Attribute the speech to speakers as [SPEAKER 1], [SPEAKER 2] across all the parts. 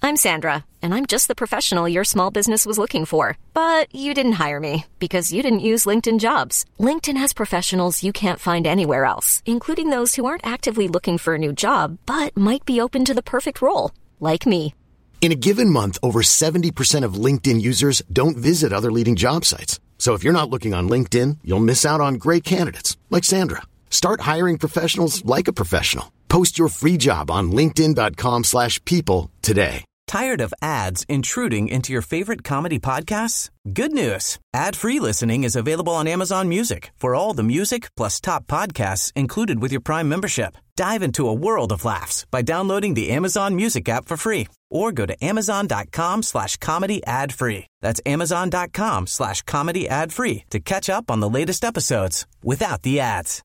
[SPEAKER 1] I'm Sandra, and I'm just the professional your small business was looking for. But you didn't hire me because you didn't use LinkedIn Jobs. LinkedIn has professionals you can't find anywhere else, including those who aren't actively looking for a new job, but might be open to the perfect role, like me.
[SPEAKER 2] In a given month, over 70% of LinkedIn users don't visit other leading job sites. So if you're not looking on LinkedIn, you'll miss out on great candidates like Sandra. Start hiring professionals like a professional. Post your free job on linkedin.com/people today.
[SPEAKER 3] Tired of ads intruding into your favorite comedy podcasts? Good news. Ad-free listening is available on Amazon Music for all the music plus top podcasts included with your Prime membership. Dive into a world of laughs by downloading the Amazon Music app for free or go to amazon.com/comedy ad-free. That's amazon.com/comedy ad-free to catch up on the latest episodes without the ads.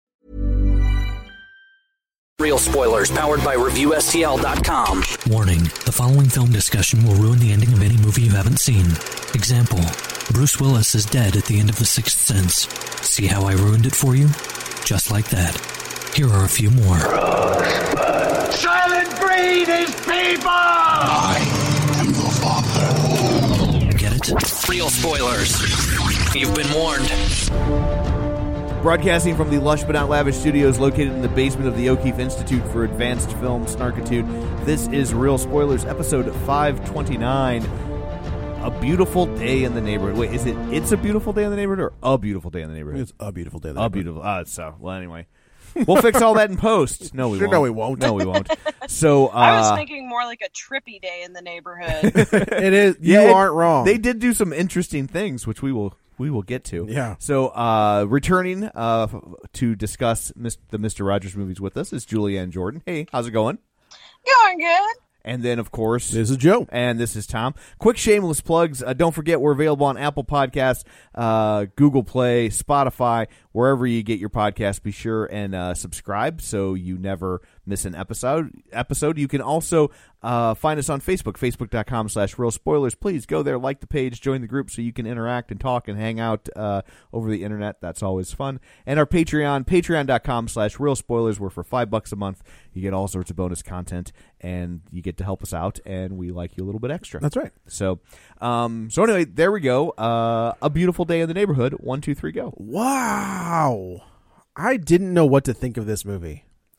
[SPEAKER 4] Real spoilers powered by ReviewSTL.com.
[SPEAKER 5] Warning, the following film discussion will ruin the ending of any movie you haven't seen. Example, Bruce Willis is dead at the end of The Sixth Sense. See how I ruined it for you? Just like that. Here are a few more.
[SPEAKER 6] Rosebud. Silent breed is people! I am your father.
[SPEAKER 5] Get it?
[SPEAKER 4] Real spoilers. You've been warned.
[SPEAKER 7] Broadcasting from the lush but not lavish studios located in the basement of the O'Keefe Institute for Advanced Film Snarkitude, this is Real Spoilers, episode 529, A Beautiful Day in the Neighborhood. Wait, is it It's a Beautiful Day in the Neighborhood or A Beautiful Day in the Neighborhood?
[SPEAKER 8] It's A Beautiful Day in the Neighborhood.
[SPEAKER 7] Well, anyway. We'll fix all that in post. No, we won't.
[SPEAKER 8] No, we won't.
[SPEAKER 7] No, we won't. So,
[SPEAKER 9] I was thinking more like a trippy day in the neighborhood.
[SPEAKER 8] It is. You aren't wrong.
[SPEAKER 7] They did do some interesting things, which we will get to.
[SPEAKER 8] Yeah.
[SPEAKER 7] So, returning to discuss the Mr. Rogers movies with us is Julianne Jordan. Hey, how's it going?
[SPEAKER 9] Going good.
[SPEAKER 7] And then, of course,
[SPEAKER 8] this is Joe.
[SPEAKER 7] And this is Tom. Quick shameless plugs. Don't forget, we're available on Apple Podcasts, Google Play, Spotify, wherever you get your podcasts. Be sure and subscribe so you never miss an episode. You can also find us on Facebook, facebook.com/Real Spoilers. Please go there, like the page, join the group so you can interact and talk and hang out over the internet. That's always fun. And our Patreon, patreon.com/Real Spoilers, where for $5 a month you get all sorts of bonus content and you get to help us out, and we like you a little bit extra.
[SPEAKER 8] That's right.
[SPEAKER 7] So anyway, there we go. A Beautiful Day in the Neighborhood. 1, 2, 3, go.
[SPEAKER 8] Wow. I didn't know what to think of this movie.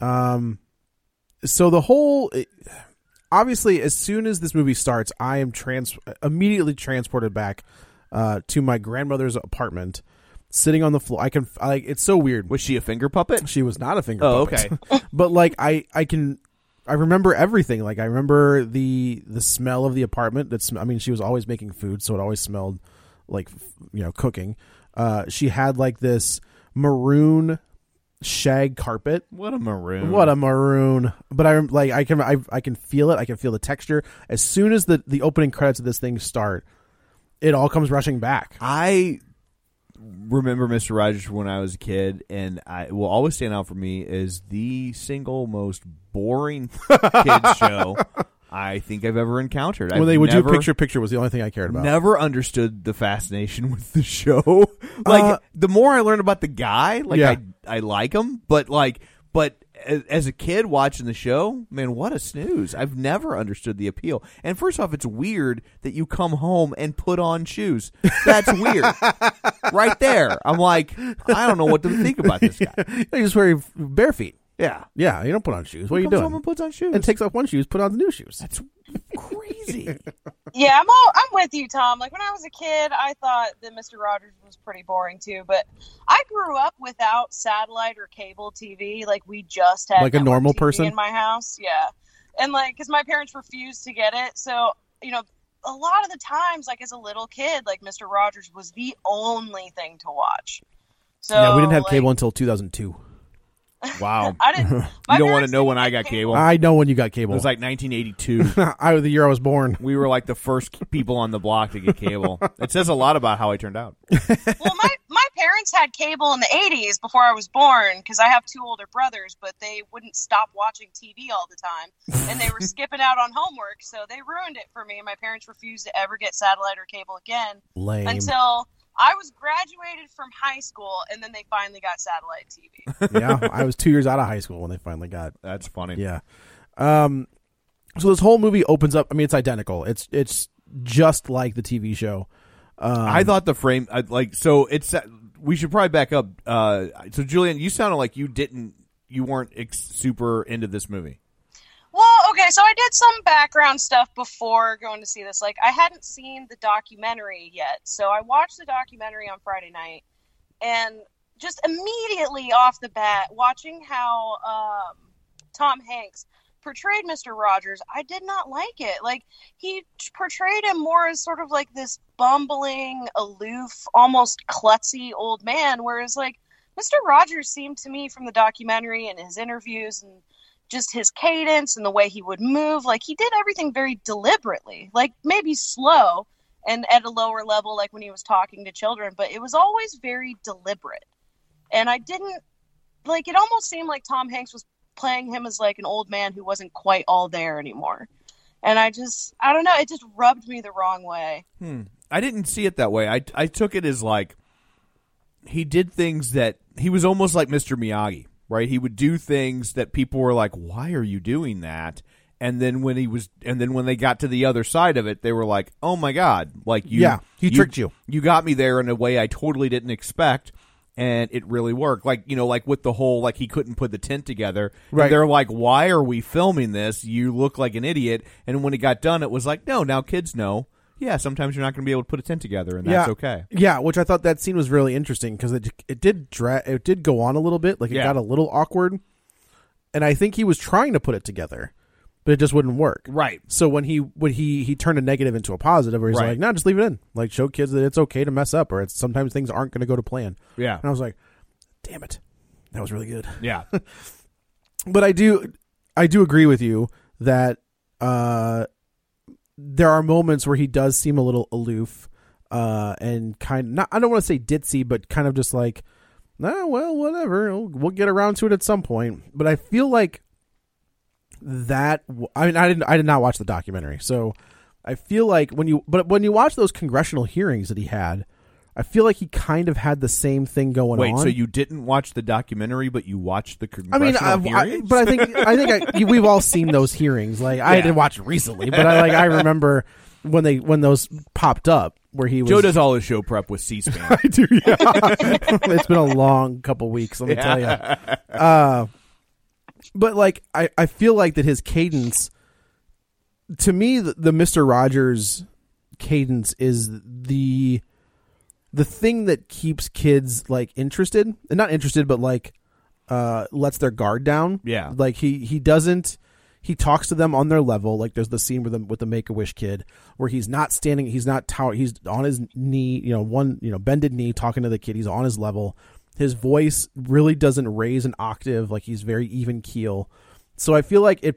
[SPEAKER 8] So the whole, obviously, as soon as this movie starts, I am immediately transported back to my grandmother's apartment, sitting on the floor. It's so weird.
[SPEAKER 7] Was she a finger puppet?
[SPEAKER 8] She was not a finger
[SPEAKER 7] puppet.
[SPEAKER 8] Okay. But like I remember everything. Like I remember the smell of the apartment. She was always making food, so it always smelled like, cooking. She had like this maroon shag carpet.
[SPEAKER 7] What a maroon.
[SPEAKER 8] But I can feel it. I can feel the texture. As soon as the opening credits of this thing start, it all comes rushing back.
[SPEAKER 7] I remember Mr. Rogers when I was a kid, and I will always stand out for me as the single most boring kids show I think I've ever encountered.
[SPEAKER 8] When they would do picture was the only thing I cared about.
[SPEAKER 7] Never understood the fascination with the show. The more I learn about the guy, I like him, but as a kid watching the show, man, what a snooze. I've never understood the appeal. And first off, it's weird that you come home and put on shoes. That's weird. Right there. I'm like, I don't know what to think about this guy.
[SPEAKER 8] You just wear bare feet.
[SPEAKER 7] Yeah.
[SPEAKER 8] Yeah, you don't put on shoes. What are you doing?
[SPEAKER 7] Home and puts on shoes.
[SPEAKER 8] And takes off one shoe, put on the new shoes.
[SPEAKER 7] That's crazy.
[SPEAKER 9] Yeah, I'm with you, Tom. Like when I was a kid, I thought that Mr. Rogers was pretty boring too. But I grew up without satellite or cable TV. Like we just had
[SPEAKER 8] like a normal
[SPEAKER 9] TV
[SPEAKER 8] person
[SPEAKER 9] in my house. Yeah, and because my parents refused to get it, so a lot of the times, like as a little kid, like Mr. Rogers was the only thing to watch. So
[SPEAKER 8] yeah, we didn't have cable until 2002.
[SPEAKER 7] Wow.
[SPEAKER 9] I didn't.
[SPEAKER 7] You don't want to know when I got cable.
[SPEAKER 8] I know when you got cable.
[SPEAKER 7] It was like 1982.
[SPEAKER 8] The year I was born.
[SPEAKER 7] We were like the first people on the block to get cable. It says a lot about how I turned out.
[SPEAKER 9] Well, my parents had cable in the 80s before I was born because I have two older brothers, but they wouldn't stop watching TV all the time. And they were skipping out on homework, so they ruined it for me. My parents refused to ever get satellite or cable again.
[SPEAKER 8] Lame.
[SPEAKER 9] Until I was graduated from high school, and then they finally got satellite TV.
[SPEAKER 8] Yeah, I was 2 years out of high school when they finally got.
[SPEAKER 7] That's funny.
[SPEAKER 8] Yeah. So this whole movie opens up. I mean, it's identical. It's just like the TV show.
[SPEAKER 7] I thought the frame so it's. We should probably back up. So Julian, you sounded like you weren't super into this movie.
[SPEAKER 9] Well, okay, so I did some background stuff before going to see this. Like, I hadn't seen the documentary yet, so I watched the documentary on Friday night, and just immediately off the bat, watching how Tom Hanks portrayed Mr. Rogers, I did not like it. Like, he portrayed him more as sort of like this bumbling, aloof, almost klutzy old man, whereas, like, Mr. Rogers seemed to me from the documentary and his interviews and just his cadence and the way he would move, like, he did everything very deliberately, like, maybe slow and at a lower level, like when he was talking to children, but it was always very deliberate. And I didn't, like, it almost seemed like Tom Hanks was playing him as, like, an old man who wasn't quite all there anymore. And I don't know, it just rubbed me the wrong way.
[SPEAKER 7] I didn't see it that way. I took it as, like, he did things that, he was almost like Mr. Miyagi. Right, he would do things that people were like, "Why are you doing that?" And then when they got to the other side of it, they were like, "Oh my God!" Like
[SPEAKER 8] he tricked you.
[SPEAKER 7] You got me there in a way I totally didn't expect, and it really worked. Like, like with the whole, like, he couldn't put the tent together.
[SPEAKER 8] Right.
[SPEAKER 7] And they're like, "Why are we filming this? You look like an idiot." And when it got done, it was like, "No, now kids know. Yeah, sometimes you're not going to be able to put a tent together, and that's okay."
[SPEAKER 8] Yeah, which I thought that scene was really interesting because it did go on a little bit, like it got a little awkward, and I think he was trying to put it together, but it just wouldn't work.
[SPEAKER 7] Right.
[SPEAKER 8] So when he turned a negative into a positive, where he's like, "No, just leave it in. Like, show kids that it's okay to mess up, or it's sometimes things aren't going to go to plan."
[SPEAKER 7] Yeah.
[SPEAKER 8] And I was like, "Damn it, that was really good."
[SPEAKER 7] Yeah.
[SPEAKER 8] But I do agree with you that there are moments where he does seem a little aloof, and kind of not, I don't want to say ditzy, but kind of just like, "Nah, well, whatever. We'll get around to it at some point." But I feel like that. I mean, I did not watch the documentary, so I feel like when you watch those congressional hearings that he had, I feel like he kind of had the same thing going on.
[SPEAKER 7] Wait, so you didn't watch the documentary, but you watched the congressional hearings?
[SPEAKER 8] But I think we've all seen those hearings. Like, I didn't watch it recently, but I remember when those popped up where he was.
[SPEAKER 7] Joe does all his show prep with C-SPAN.
[SPEAKER 8] I do. Yeah. It's been a long couple weeks. Let me tell you. But like, I feel like that his cadence, to me, the Mr. Rogers cadence is the thing that keeps kids, like, interested, and not interested, but like lets their guard down.
[SPEAKER 7] Yeah.
[SPEAKER 8] Like he talks to them on their level. Like, there's the scene with the Make-A-Wish kid where he's not standing, he's not he's on his knee, bended knee, talking to the kid. He's on his level. His voice really doesn't raise an octave. Like, he's very even keel. So I feel like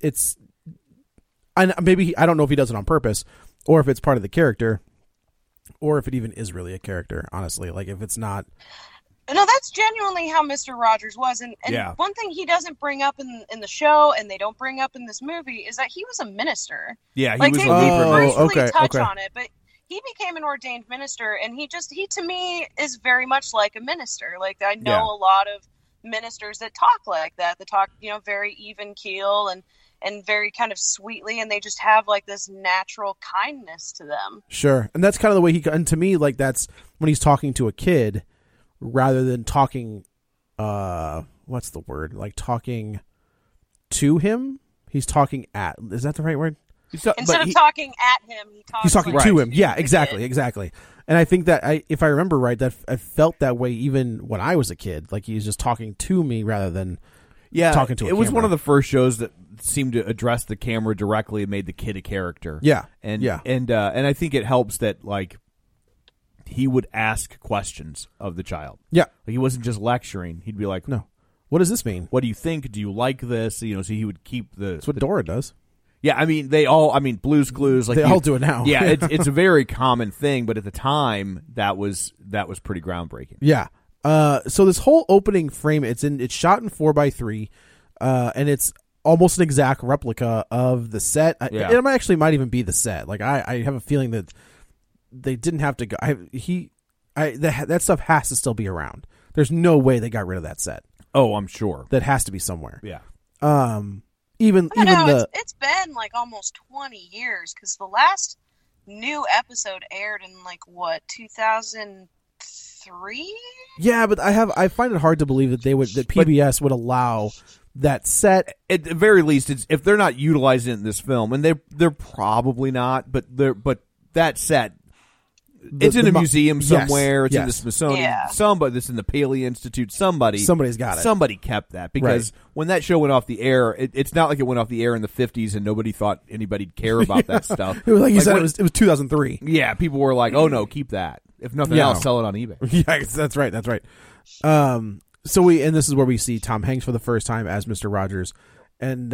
[SPEAKER 8] and maybe I don't know if he does it on purpose or if it's part of the character, or if it even is really a character, honestly. Like, if it's not.
[SPEAKER 9] No, that's genuinely how Mr. Rogers was. And one thing he doesn't bring up in the show, and they don't bring up in this movie, is that he was a minister.
[SPEAKER 7] Yeah, he
[SPEAKER 9] like,
[SPEAKER 7] was
[SPEAKER 9] they briefly touch
[SPEAKER 8] okay.
[SPEAKER 9] on it, but he became an ordained minister, and he to me is very much like a minister. Like, I know a lot of ministers that talk like that talk, very even keel and very kind of sweetly, and they just have, like, this natural kindness to them.
[SPEAKER 8] Sure. And that's kind of the way and to me, like, that's when he's talking to a kid rather than talking, what's the word? Like, talking to him, he's talking at, is that the right word?
[SPEAKER 9] Instead of talking at him,
[SPEAKER 8] he's talking to him. Yeah, exactly. And I think that if I remember right, that I felt that way even when I was a kid. Like, he's just talking to me rather than talking to a
[SPEAKER 7] camera. It was one of the first shows that seemed to address the camera directly and made the kid a character.
[SPEAKER 8] Yeah.
[SPEAKER 7] And I think it helps that, like, he would ask questions of the child.
[SPEAKER 8] Yeah.
[SPEAKER 7] Like, he wasn't just lecturing. He'd be like,
[SPEAKER 8] "No, what does this mean?
[SPEAKER 7] What do you think? Do you like this?" So he would keep the.
[SPEAKER 8] That's what Dora does.
[SPEAKER 7] Yeah, I mean, Blue's Clues, like,
[SPEAKER 8] they all do it now.
[SPEAKER 7] Yeah, it's a very common thing, but at the time, that was pretty groundbreaking.
[SPEAKER 8] Yeah. So this whole opening frame, it's shot in 4:3, and it's almost an exact replica of the set. It might even be the set. Like, I have a feeling that they didn't have to go. That stuff has to still be around. There's no way they got rid of that set.
[SPEAKER 7] Oh, I'm sure
[SPEAKER 8] that has to be somewhere.
[SPEAKER 7] Yeah.
[SPEAKER 8] Even
[SPEAKER 9] it's been like almost 20 years because the last new episode aired in 2003.
[SPEAKER 8] Yeah, but I find it hard to believe that PBS would allow that set.
[SPEAKER 7] At the very least, if they're not utilizing it in this film, and they're probably not, but that set. It's in a museum somewhere. It's in the Smithsonian.
[SPEAKER 9] Yeah.
[SPEAKER 7] Somebody, it's in the Paley Institute. Somebody's
[SPEAKER 8] got it.
[SPEAKER 7] Somebody kept that because when that show went off the air, it's not like it went off the air in the 50s and nobody thought anybody'd care about that stuff.
[SPEAKER 8] It was like you said, it was 2003.
[SPEAKER 7] Yeah, people were like, "Oh no, keep that. If nothing else, sell it on eBay."
[SPEAKER 8] Yeah, that's right. That's right. So and this is where we see Tom Hanks for the first time as Mr. Rogers, and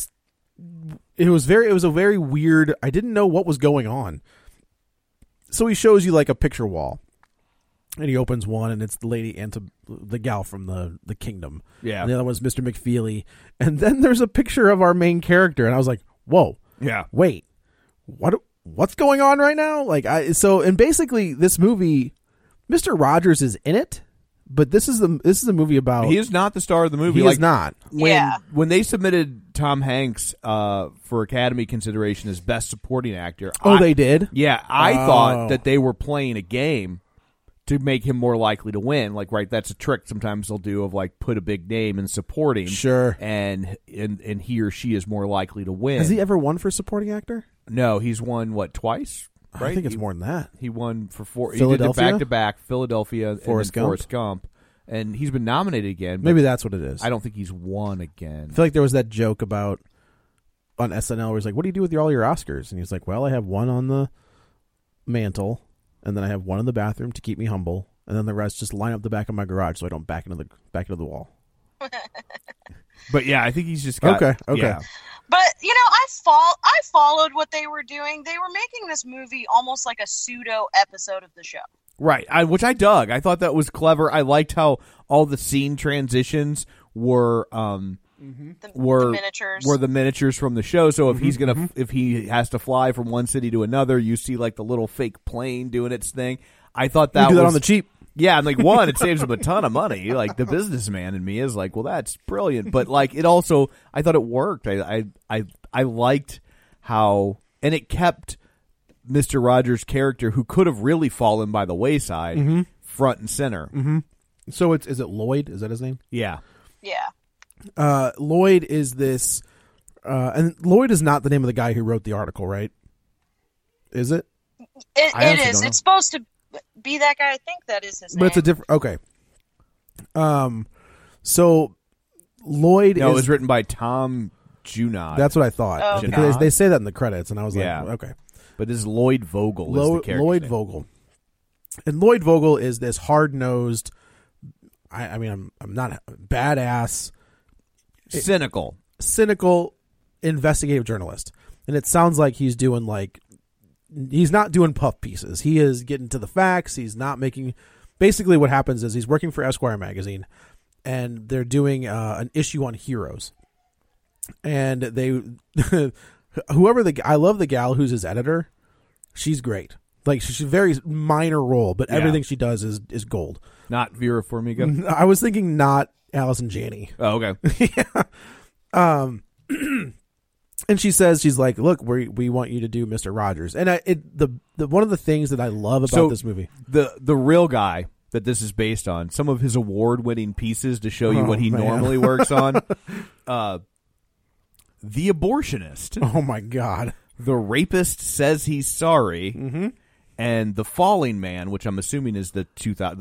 [SPEAKER 8] it was a very weird. I didn't know what was going on. So he shows you like a picture wall, and he opens one, and it's the lady and the gal from the kingdom.
[SPEAKER 7] Yeah,
[SPEAKER 8] and the other one's Mr. McFeely, and then there's a picture of our main character, and I was like, "Whoa,
[SPEAKER 7] yeah,
[SPEAKER 8] wait, what's going on right now?" And basically this movie, Mr. Rogers is in it, but this is a movie about.
[SPEAKER 7] He is not the star of the movie.
[SPEAKER 8] He is not.
[SPEAKER 7] When they submitted Tom Hanks for Academy consideration as Best Supporting Actor.
[SPEAKER 8] They did?
[SPEAKER 7] Yeah, I thought that they were playing a game to make him more likely to win. That's a trick sometimes they'll do of put a big name in supporting.
[SPEAKER 8] Sure.
[SPEAKER 7] And he or she is more likely to win.
[SPEAKER 8] Has he ever won for supporting actor?
[SPEAKER 7] No, he's won, twice? Right?
[SPEAKER 8] I think it's more than that.
[SPEAKER 7] He won for 4.
[SPEAKER 8] Philadelphia?
[SPEAKER 7] He did the back-to-back, Philadelphia,
[SPEAKER 8] Forrest
[SPEAKER 7] and Forrest Gump. And he's been nominated again.
[SPEAKER 8] Maybe that's what it is.
[SPEAKER 7] I don't think he's won again.
[SPEAKER 8] I feel like there was that joke about on SNL where he's like, "What do you do with all your Oscars?" And he's like, "Well, I have one on the mantle, and then I have one in the bathroom to keep me humble, and then the rest just line up the back of my garage so I don't back into the wall."
[SPEAKER 7] But yeah, I think he's just got...
[SPEAKER 8] Okay.
[SPEAKER 7] Yeah.
[SPEAKER 9] But I followed what they were doing. They were making this movie almost like a pseudo episode of the show.
[SPEAKER 7] Right, which I dug. I thought that was clever. I liked how all the scene transitions were
[SPEAKER 9] the miniatures.
[SPEAKER 7] Were the miniatures from the show. So if if he has to fly from one city to another, you see the little fake plane doing its thing. I thought that
[SPEAKER 8] you do that on the cheap.
[SPEAKER 7] Yeah, I'm one, it saves him a ton of money. The businessman in me is well, that's brilliant. But it also, I thought it worked. I liked how, and it kept Mr. Rogers' character, who could have really fallen by the wayside, front and center.
[SPEAKER 8] Mm-hmm. So is it Lloyd? Is that his name?
[SPEAKER 7] Yeah.
[SPEAKER 9] Yeah.
[SPEAKER 8] Lloyd is this, and Lloyd is not the name of the guy who wrote the article, right? Is it?
[SPEAKER 9] It is. It's supposed to be that guy. I think that is his name.
[SPEAKER 8] But it's a different. Okay. So Lloyd.
[SPEAKER 7] No, it was written by Tom Junod.
[SPEAKER 8] That's what I thought.
[SPEAKER 9] Oh,
[SPEAKER 8] okay. They say that in the credits, and I was
[SPEAKER 7] Yeah.
[SPEAKER 8] like, okay.
[SPEAKER 7] But this is Lloyd Vogel. Is the character
[SPEAKER 8] Lloyd
[SPEAKER 7] name.
[SPEAKER 8] Vogel, and Lloyd Vogel is this hard-nosed. I'm not badass,
[SPEAKER 7] cynical
[SPEAKER 8] investigative journalist, and it sounds like he's doing he's not doing puff pieces. He is getting to the facts. He's not making. Basically, what happens is he's working for Esquire magazine, and they're doing an issue on heroes, and they. I love the gal who's his editor. She's great. She's a very minor role, but everything she does is gold.
[SPEAKER 7] Not Vera Farmiga?
[SPEAKER 8] I was thinking not Allison Janney.
[SPEAKER 7] Oh, okay.
[SPEAKER 8] Yeah. And she says, she's like, "Look, we want you to do Mr. Rogers." And one of the things that I love about this movie,
[SPEAKER 7] the real guy that this is based on, some of his award-winning pieces to show you what he normally works on. The Abortionist.
[SPEAKER 8] Oh my God.
[SPEAKER 7] The Rapist Says He's Sorry, and The Falling Man, which I'm assuming is the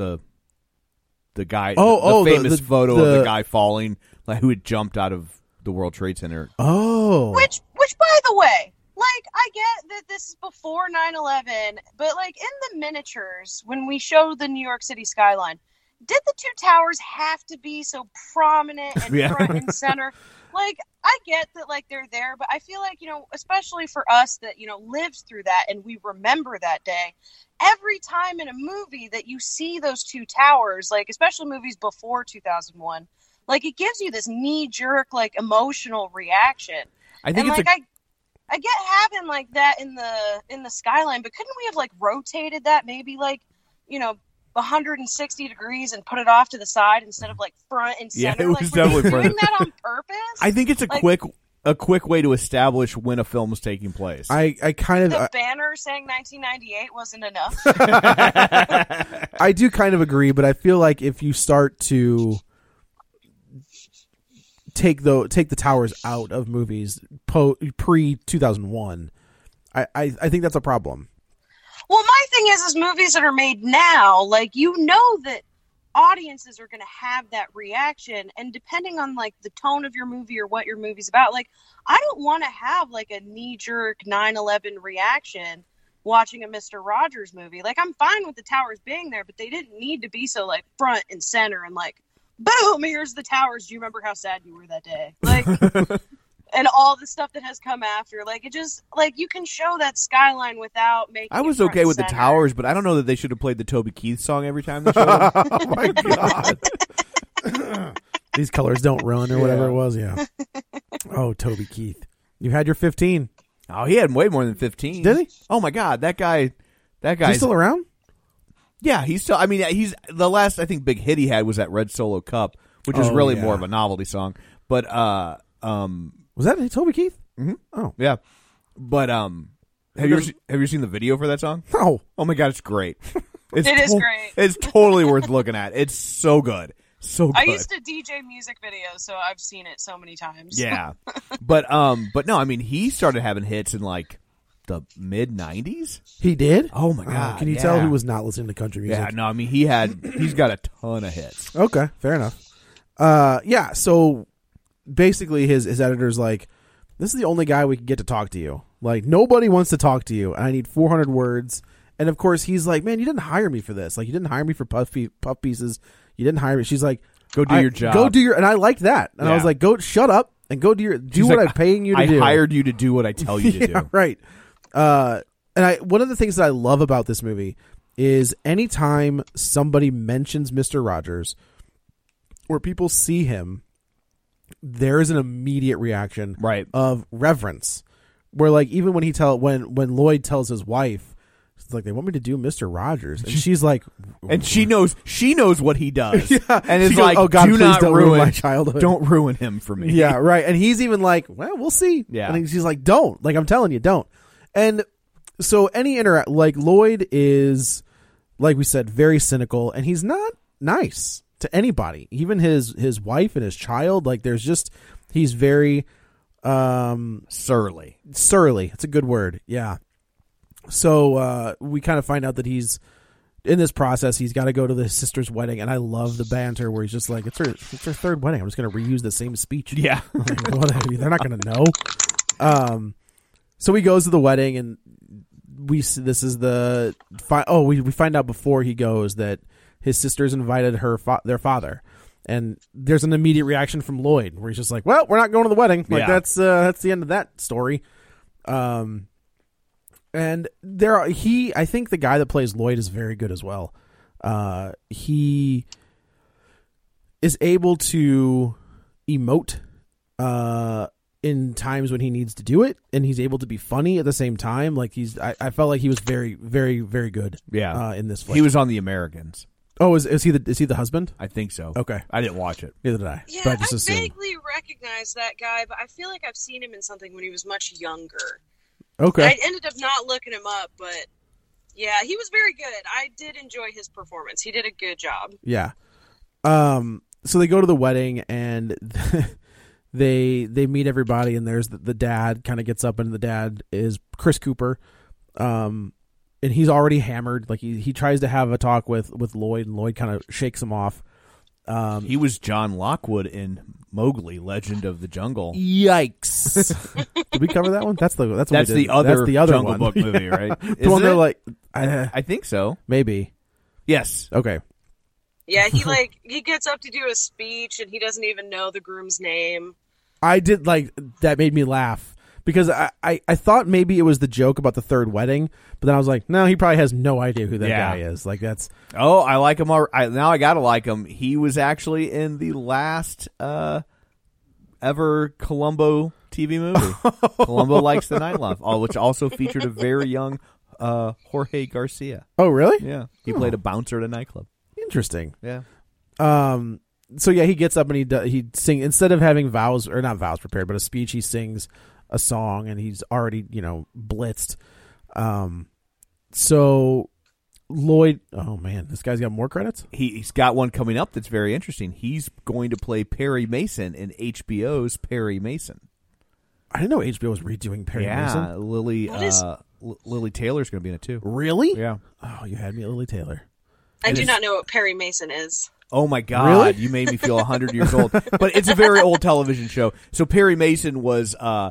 [SPEAKER 7] guy. The famous photo of the guy falling, who had jumped out of the World Trade Center.
[SPEAKER 8] Oh,
[SPEAKER 9] which by the way, I get that this is before 9/11, but in the miniatures when we show the New York City skyline, did the two towers have to be so prominent and front and center? I get that they're there, but I feel especially for us that lived through that and we remember that day, every time in a movie that you see those two towers, especially movies before 2001, it gives you this knee-jerk emotional reaction.
[SPEAKER 7] I think
[SPEAKER 9] I get having that in the skyline, but couldn't we have rotated that maybe 160 degrees and put it off to the side instead of front and center?
[SPEAKER 7] Yeah, it was definitely
[SPEAKER 9] doing that on purpose.
[SPEAKER 7] I think it's a quick a quick way to establish when a film is taking place.
[SPEAKER 8] I kind of
[SPEAKER 9] The banner saying 1998 wasn't enough.
[SPEAKER 8] I do kind of agree, but I feel like if you start to take the towers out of movies pre 2001, I think that's a problem.
[SPEAKER 9] Well, my thing is movies that are made now, like, you know that audiences are going to have that reaction, and depending on like the tone of your movie or what your movie's about, like, I don't want to have like a knee-jerk 9/11 reaction watching a Mr. Rogers movie. Like, I'm fine with the towers being there, but they didn't need to be so like front and center and like, boom, here's the towers. Do you remember how sad you were that day? Like, and all the stuff that has come after. Like, it just, like, you can show that skyline without making
[SPEAKER 7] I was
[SPEAKER 9] it front
[SPEAKER 7] okay
[SPEAKER 9] and
[SPEAKER 7] with the
[SPEAKER 9] center.
[SPEAKER 7] towers, but I don't know that they should have played the Toby Keith song every time they showed them.
[SPEAKER 8] Oh my god. These colors don't run or whatever it was. Yeah. Oh, Toby Keith, you had your 15.
[SPEAKER 7] Oh, he had way more than 15.
[SPEAKER 8] Did he?
[SPEAKER 7] Oh my god, that guy's
[SPEAKER 8] Is he still around?
[SPEAKER 7] Yeah, he's still. I mean, he's the last I think big hit he had was that Red Solo Cup, which is really more of a novelty song. But
[SPEAKER 8] was that Toby Keith?
[SPEAKER 7] Mm-hmm.
[SPEAKER 8] Oh
[SPEAKER 7] yeah. But have you seen the video for that song?
[SPEAKER 8] no.
[SPEAKER 7] Oh my god, it's great.
[SPEAKER 9] It is great.
[SPEAKER 7] It's totally worth looking at. It's so good. So good.
[SPEAKER 9] I used to DJ music videos, so I've seen it so many times.
[SPEAKER 7] Yeah. But no, I mean, he started having hits in like the mid 90s.
[SPEAKER 8] He did?
[SPEAKER 7] Oh my god.
[SPEAKER 8] Can you tell who was not listening to country music?
[SPEAKER 7] Yeah, no, I mean he's got a ton of hits.
[SPEAKER 8] Okay, fair enough. Yeah, so basically his editor's like, this is the only guy we can get to talk to you. Like, nobody wants to talk to you, and I need 400 words. And of course he's like, man, you didn't hire me for this. Like, you didn't hire me for puff pieces. You didn't hire me. She's like,
[SPEAKER 7] go do your job.
[SPEAKER 8] Go do your, and I liked that. And I was like, go shut up and go do what I'm paying you to do.
[SPEAKER 7] I hired you to do what I tell you to do.
[SPEAKER 8] Right. And one of the things that I love about this movie is anytime somebody mentions Mr. Rogers or people see him, there is an immediate reaction of reverence. Where, like, even when when Lloyd tells his wife, it's like, they want me to do Mr. Rogers, and she's like,
[SPEAKER 7] and she knows what he does.
[SPEAKER 8] Yeah.
[SPEAKER 7] And it's
[SPEAKER 8] She goes,
[SPEAKER 7] like,
[SPEAKER 8] oh God,
[SPEAKER 7] do
[SPEAKER 8] please
[SPEAKER 7] not
[SPEAKER 8] don't ruin my childhood.
[SPEAKER 7] Don't ruin him for me.
[SPEAKER 8] Yeah, right. And he's even like, well, we'll see.
[SPEAKER 7] Yeah.
[SPEAKER 8] And she's like, don't. Like, I'm telling you, don't. And so like, Lloyd is, like we said, very cynical, and he's not nice to anybody, even his wife and his child. Like, he's very
[SPEAKER 7] surly.
[SPEAKER 8] It's a good word. Yeah. So we kind of find out that he's in this process. He's got to go to his sister's wedding, and I love the banter where he's just like, it's her third wedding. I'm just going to reuse the same speech.
[SPEAKER 7] Yeah.
[SPEAKER 8] Like, whatever. They're not going to know. So he goes to the wedding, and we find out before he goes that his sister's invited their father. And there's an immediate reaction from Lloyd where he's just like, well, we're not going to the wedding. Like, that's the end of that story. And I think the guy that plays Lloyd is very good as well. He is able to emote in times when he needs to do it, and he's able to be funny at the same time. Like, I felt like he was very, very, very good.
[SPEAKER 7] Yeah.
[SPEAKER 8] In this flick.
[SPEAKER 7] He was on The Americans.
[SPEAKER 8] Oh, is he the husband?
[SPEAKER 7] I think so.
[SPEAKER 8] Okay.
[SPEAKER 7] I didn't watch it.
[SPEAKER 8] Neither did I.
[SPEAKER 9] Yeah,
[SPEAKER 8] but I just
[SPEAKER 9] I
[SPEAKER 8] assumed.
[SPEAKER 9] vaguely recognize that guy, but I feel like I've seen him in something when he was much younger.
[SPEAKER 8] Okay.
[SPEAKER 9] I ended up not looking him up, but yeah, he was very good. I did enjoy his performance. He did a good job.
[SPEAKER 8] Yeah. So they go to the wedding, and they meet everybody, and there's the dad kind of gets up, and the dad is Chris Cooper. And he's already hammered. Like, he tries to have a talk with Lloyd, and Lloyd kind of shakes him off.
[SPEAKER 7] He was John Lockwood in Mowgli, Legend of the Jungle.
[SPEAKER 8] Yikes! Did we cover that one? That's the
[SPEAKER 7] other Jungle
[SPEAKER 8] one.
[SPEAKER 7] Book movie, right?
[SPEAKER 8] The one they're like,
[SPEAKER 7] I think so.
[SPEAKER 8] Maybe.
[SPEAKER 7] Yes.
[SPEAKER 8] Okay.
[SPEAKER 9] Yeah, he gets up to do a speech, and he doesn't even know the groom's name.
[SPEAKER 8] I did like that. Made me laugh. Because I thought maybe it was the joke about the third wedding, but then I was like, no, he probably has no idea who that guy is. Like, that's...
[SPEAKER 7] Oh, I like him. Now I gotta like him. He was actually in the last ever Columbo TV movie. Columbo Likes the Nightlife, which also featured a very young Jorge Garcia.
[SPEAKER 8] Oh, really?
[SPEAKER 7] Yeah. He played a bouncer at a nightclub.
[SPEAKER 8] Interesting.
[SPEAKER 7] Yeah.
[SPEAKER 8] So yeah, he gets up and he sing instead of having not vows prepared, but a speech. He sings a song, and he's already blitzed. So Lloyd, oh man, this guy's got more credits.
[SPEAKER 7] He's got one coming up that's very interesting. He's going to play Perry Mason in HBO's Perry Mason.
[SPEAKER 8] I didn't know HBO was redoing Perry Mason.
[SPEAKER 7] Yeah, Lily Taylor's going to be in it too.
[SPEAKER 8] Really?
[SPEAKER 7] Yeah.
[SPEAKER 8] Oh, you had me at Lily Taylor.
[SPEAKER 9] I do not know what Perry Mason is.
[SPEAKER 7] Oh my God!
[SPEAKER 8] Really?
[SPEAKER 7] You made me feel 100 years old. But it's a very old television show. So Perry Mason was a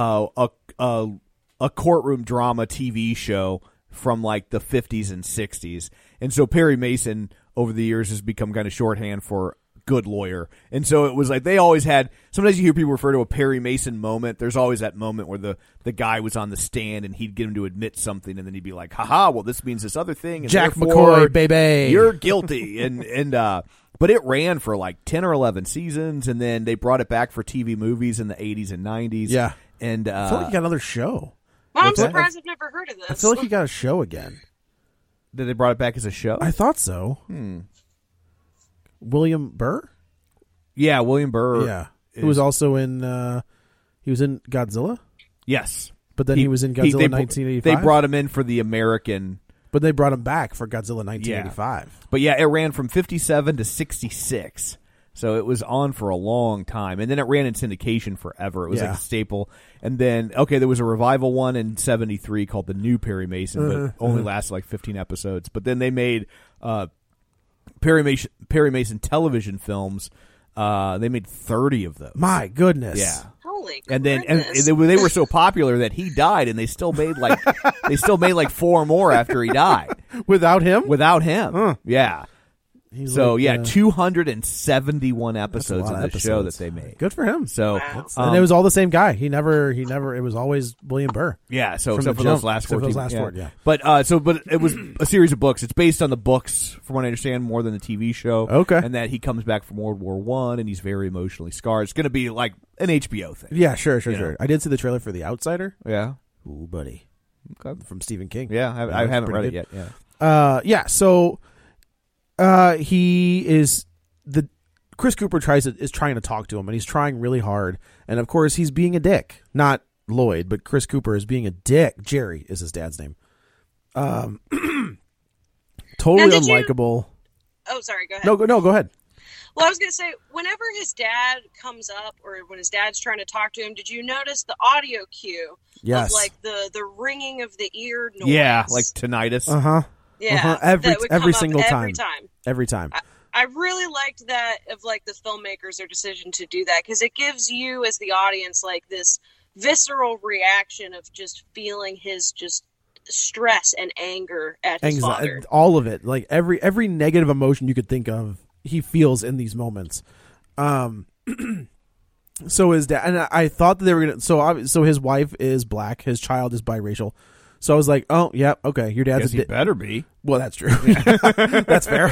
[SPEAKER 7] courtroom drama TV show from like the 50s and 60s, and so Perry Mason over the years has become kind of shorthand for good lawyer. And so it was like they always had. Sometimes you hear people refer to a Perry Mason moment. There's always that moment where the guy was on the stand and he'd get him to admit something, and then he'd be like, "Haha, well this means this other thing." And
[SPEAKER 8] Jack McCoy, baby,
[SPEAKER 7] you're guilty. and but it ran for like 10 or 11 seasons, and then they brought it back for TV movies in the 80s and 90s.
[SPEAKER 8] Yeah,
[SPEAKER 7] and
[SPEAKER 8] I feel like he got another show.
[SPEAKER 9] Well, I'm surprised I've never heard of this.
[SPEAKER 8] I feel like he got a show again.
[SPEAKER 7] Did they brought it back as a show?
[SPEAKER 8] I thought so. William Burr?
[SPEAKER 7] Yeah, William Burr.
[SPEAKER 8] Yeah. Who was also in he was in Godzilla?
[SPEAKER 7] Yes.
[SPEAKER 8] But then he was in Godzilla 1985.
[SPEAKER 7] They brought him in for the American.
[SPEAKER 8] But they brought him back for Godzilla 1985.
[SPEAKER 7] Yeah. But yeah, it ran from 57 to 66. So it was on for a long time. And then it ran in syndication forever. It was like a staple. And then, there was a revival one in 73 called The New Perry Mason, but only lasted like 15 episodes. But then they made Perry Mason television films. They made 30 of those.
[SPEAKER 8] My goodness.
[SPEAKER 7] Yeah.
[SPEAKER 9] Holy
[SPEAKER 7] and then
[SPEAKER 9] goodness.
[SPEAKER 7] and they were so popular that he died, and they still made like 4 more after he died.
[SPEAKER 8] Without him?
[SPEAKER 7] Yeah.
[SPEAKER 8] He's
[SPEAKER 7] 271 episodes of the show that they made.
[SPEAKER 8] Good for him.
[SPEAKER 7] So,
[SPEAKER 8] and it was all the same guy. He never. It was always William Burr.
[SPEAKER 7] Yeah. So
[SPEAKER 8] From
[SPEAKER 7] except
[SPEAKER 8] the
[SPEAKER 7] for those
[SPEAKER 8] jump.
[SPEAKER 7] last
[SPEAKER 8] Except
[SPEAKER 7] 14.
[SPEAKER 8] for those last 4, yeah.
[SPEAKER 7] But it was a series of books. It's based on the books, from what I understand, more than the TV show.
[SPEAKER 8] Okay.
[SPEAKER 7] And that he comes back from World War I, and he's very emotionally scarred. It's going to be like an HBO thing.
[SPEAKER 8] Yeah. Sure.
[SPEAKER 7] know?
[SPEAKER 8] I did see the trailer for The Outsider.
[SPEAKER 7] Yeah.
[SPEAKER 8] Ooh, buddy.
[SPEAKER 7] Okay.
[SPEAKER 8] From Stephen King.
[SPEAKER 7] Yeah. I haven't read it yet. Yeah.
[SPEAKER 8] Yeah. So. He is Chris Cooper is trying to talk to him, and he's trying really hard. And of course, he's being a dick. Not Lloyd, but Chris Cooper is being a dick. Jerry is his dad's name. Totally unlikable.
[SPEAKER 9] Oh, sorry. Go ahead.
[SPEAKER 8] No, go ahead.
[SPEAKER 9] Well, I was going to say, whenever his dad comes up, or when his dad's trying to talk to him, did you notice the audio cue?
[SPEAKER 8] Yes.
[SPEAKER 9] Of like the ringing of the ear noise?
[SPEAKER 7] Yeah, like tinnitus.
[SPEAKER 9] Yeah,
[SPEAKER 8] every single time.
[SPEAKER 9] Every time. I really liked that of like the filmmakers, their decision to do that, because it gives you as the audience like this visceral reaction of just feeling his just stress and anger at his father.
[SPEAKER 8] All of it, like every negative emotion you could think of, he feels in these moments. So his dad, and I thought that they were gonna. So his wife is black, his child is biracial. So I was like, oh, yeah, okay, your dad's
[SPEAKER 7] he better be.
[SPEAKER 8] Well, that's true. That's fair.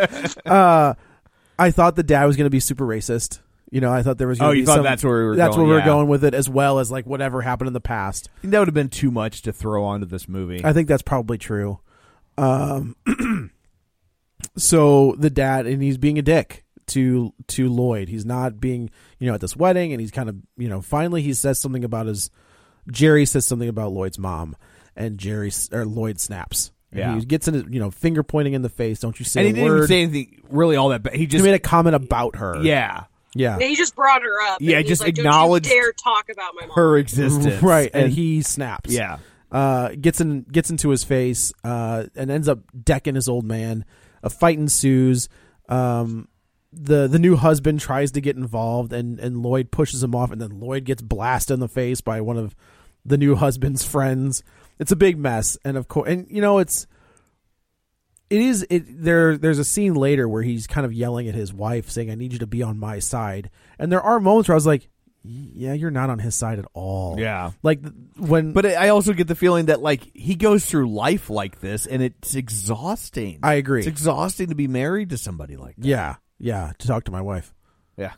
[SPEAKER 8] I thought the dad was going to be super racist. I thought there was going to be
[SPEAKER 7] you thought that's where we were going.
[SPEAKER 8] That's where we were going with it, as well as like whatever happened in the past.
[SPEAKER 7] I think that would have been too much to throw onto this movie.
[SPEAKER 8] I think that's probably true. So the dad, and he's being a dick to Lloyd. He's not being, at this wedding, and he's kind of, finally he says something about Jerry says something about Lloyd's mom. And Lloyd snaps. And he gets in his, finger pointing in the face. Don't you say a word.
[SPEAKER 7] And he didn't even say anything really all that bad. He
[SPEAKER 8] made a comment about her.
[SPEAKER 7] Yeah.
[SPEAKER 8] Yeah.
[SPEAKER 9] He just brought her up.
[SPEAKER 7] Yeah,
[SPEAKER 9] and
[SPEAKER 7] just
[SPEAKER 9] like,
[SPEAKER 7] acknowledged
[SPEAKER 9] don't you dare talk about my mom.
[SPEAKER 7] her existence.
[SPEAKER 8] Right. And he snaps.
[SPEAKER 7] Yeah.
[SPEAKER 8] Gets into his face, and ends up decking his old man. A fight ensues. The new husband tries to get involved, and Lloyd pushes him off, and then Lloyd gets blasted in the face by one of the new husband's friends. It's a big mess, and of course, and there's a scene later where he's kind of yelling at his wife, saying, "I need you to be on my side." And there are moments where I was like, "Yeah, you're not on his side at all."
[SPEAKER 7] Yeah,
[SPEAKER 8] like
[SPEAKER 7] but I also get the feeling that like he goes through life like this, and it's exhausting.
[SPEAKER 8] I agree.
[SPEAKER 7] It's exhausting to be married to somebody like that.
[SPEAKER 8] Yeah, to talk to my wife.
[SPEAKER 7] Yeah.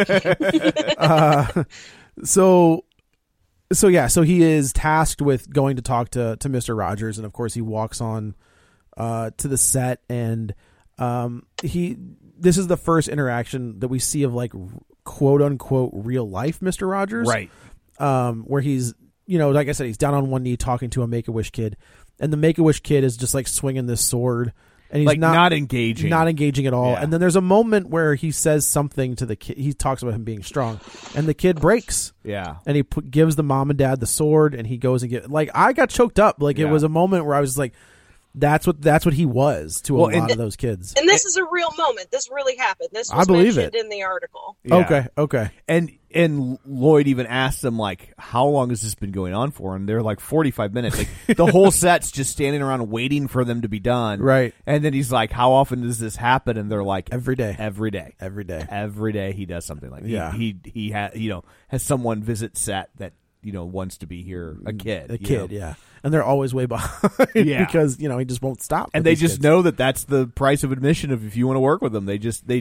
[SPEAKER 8] So he is tasked with going to talk to Mr. Rogers, and of course he walks on to the set, and this is the first interaction that we see of like quote unquote real life Mr. Rogers,
[SPEAKER 7] Right.
[SPEAKER 8] Where he's, like I said, he's down on one knee talking to a Make-A-Wish kid, and the Make-A-Wish kid is just like swinging this sword, and he's
[SPEAKER 7] Like, not engaging.
[SPEAKER 8] not engaging at all.
[SPEAKER 7] Yeah.
[SPEAKER 8] And then there's a moment where he says something to the kid. He talks about him being strong, and the kid breaks.
[SPEAKER 7] Yeah.
[SPEAKER 8] And he gives the mom and dad the sword, and he goes and I got choked up. Like, it
[SPEAKER 7] Yeah.
[SPEAKER 8] was a moment where I was just like, that's what he was to a lot of those kids.
[SPEAKER 9] And this is a real moment. This really happened. This was
[SPEAKER 8] I believe
[SPEAKER 9] mentioned
[SPEAKER 8] it.
[SPEAKER 9] in the article.
[SPEAKER 7] Yeah.
[SPEAKER 8] Okay.
[SPEAKER 7] And Lloyd even asked them, like, how long has this been going on for? And they're like 45 minutes. Like, the whole set's just standing around waiting for them to be done.
[SPEAKER 8] Right.
[SPEAKER 7] And then he's like, how often does this happen? And they're like,
[SPEAKER 8] Every day.
[SPEAKER 7] Every day.
[SPEAKER 8] Every day.
[SPEAKER 7] Every day he does something like that.
[SPEAKER 8] Yeah.
[SPEAKER 7] He has someone visit set that, wants to be here, a kid.
[SPEAKER 8] Yeah. And they're always way behind
[SPEAKER 7] Yeah.
[SPEAKER 8] because, he just won't stop.
[SPEAKER 7] And
[SPEAKER 8] with
[SPEAKER 7] they
[SPEAKER 8] these
[SPEAKER 7] just
[SPEAKER 8] kids.
[SPEAKER 7] know that that's the price of admission if you want to work with them. They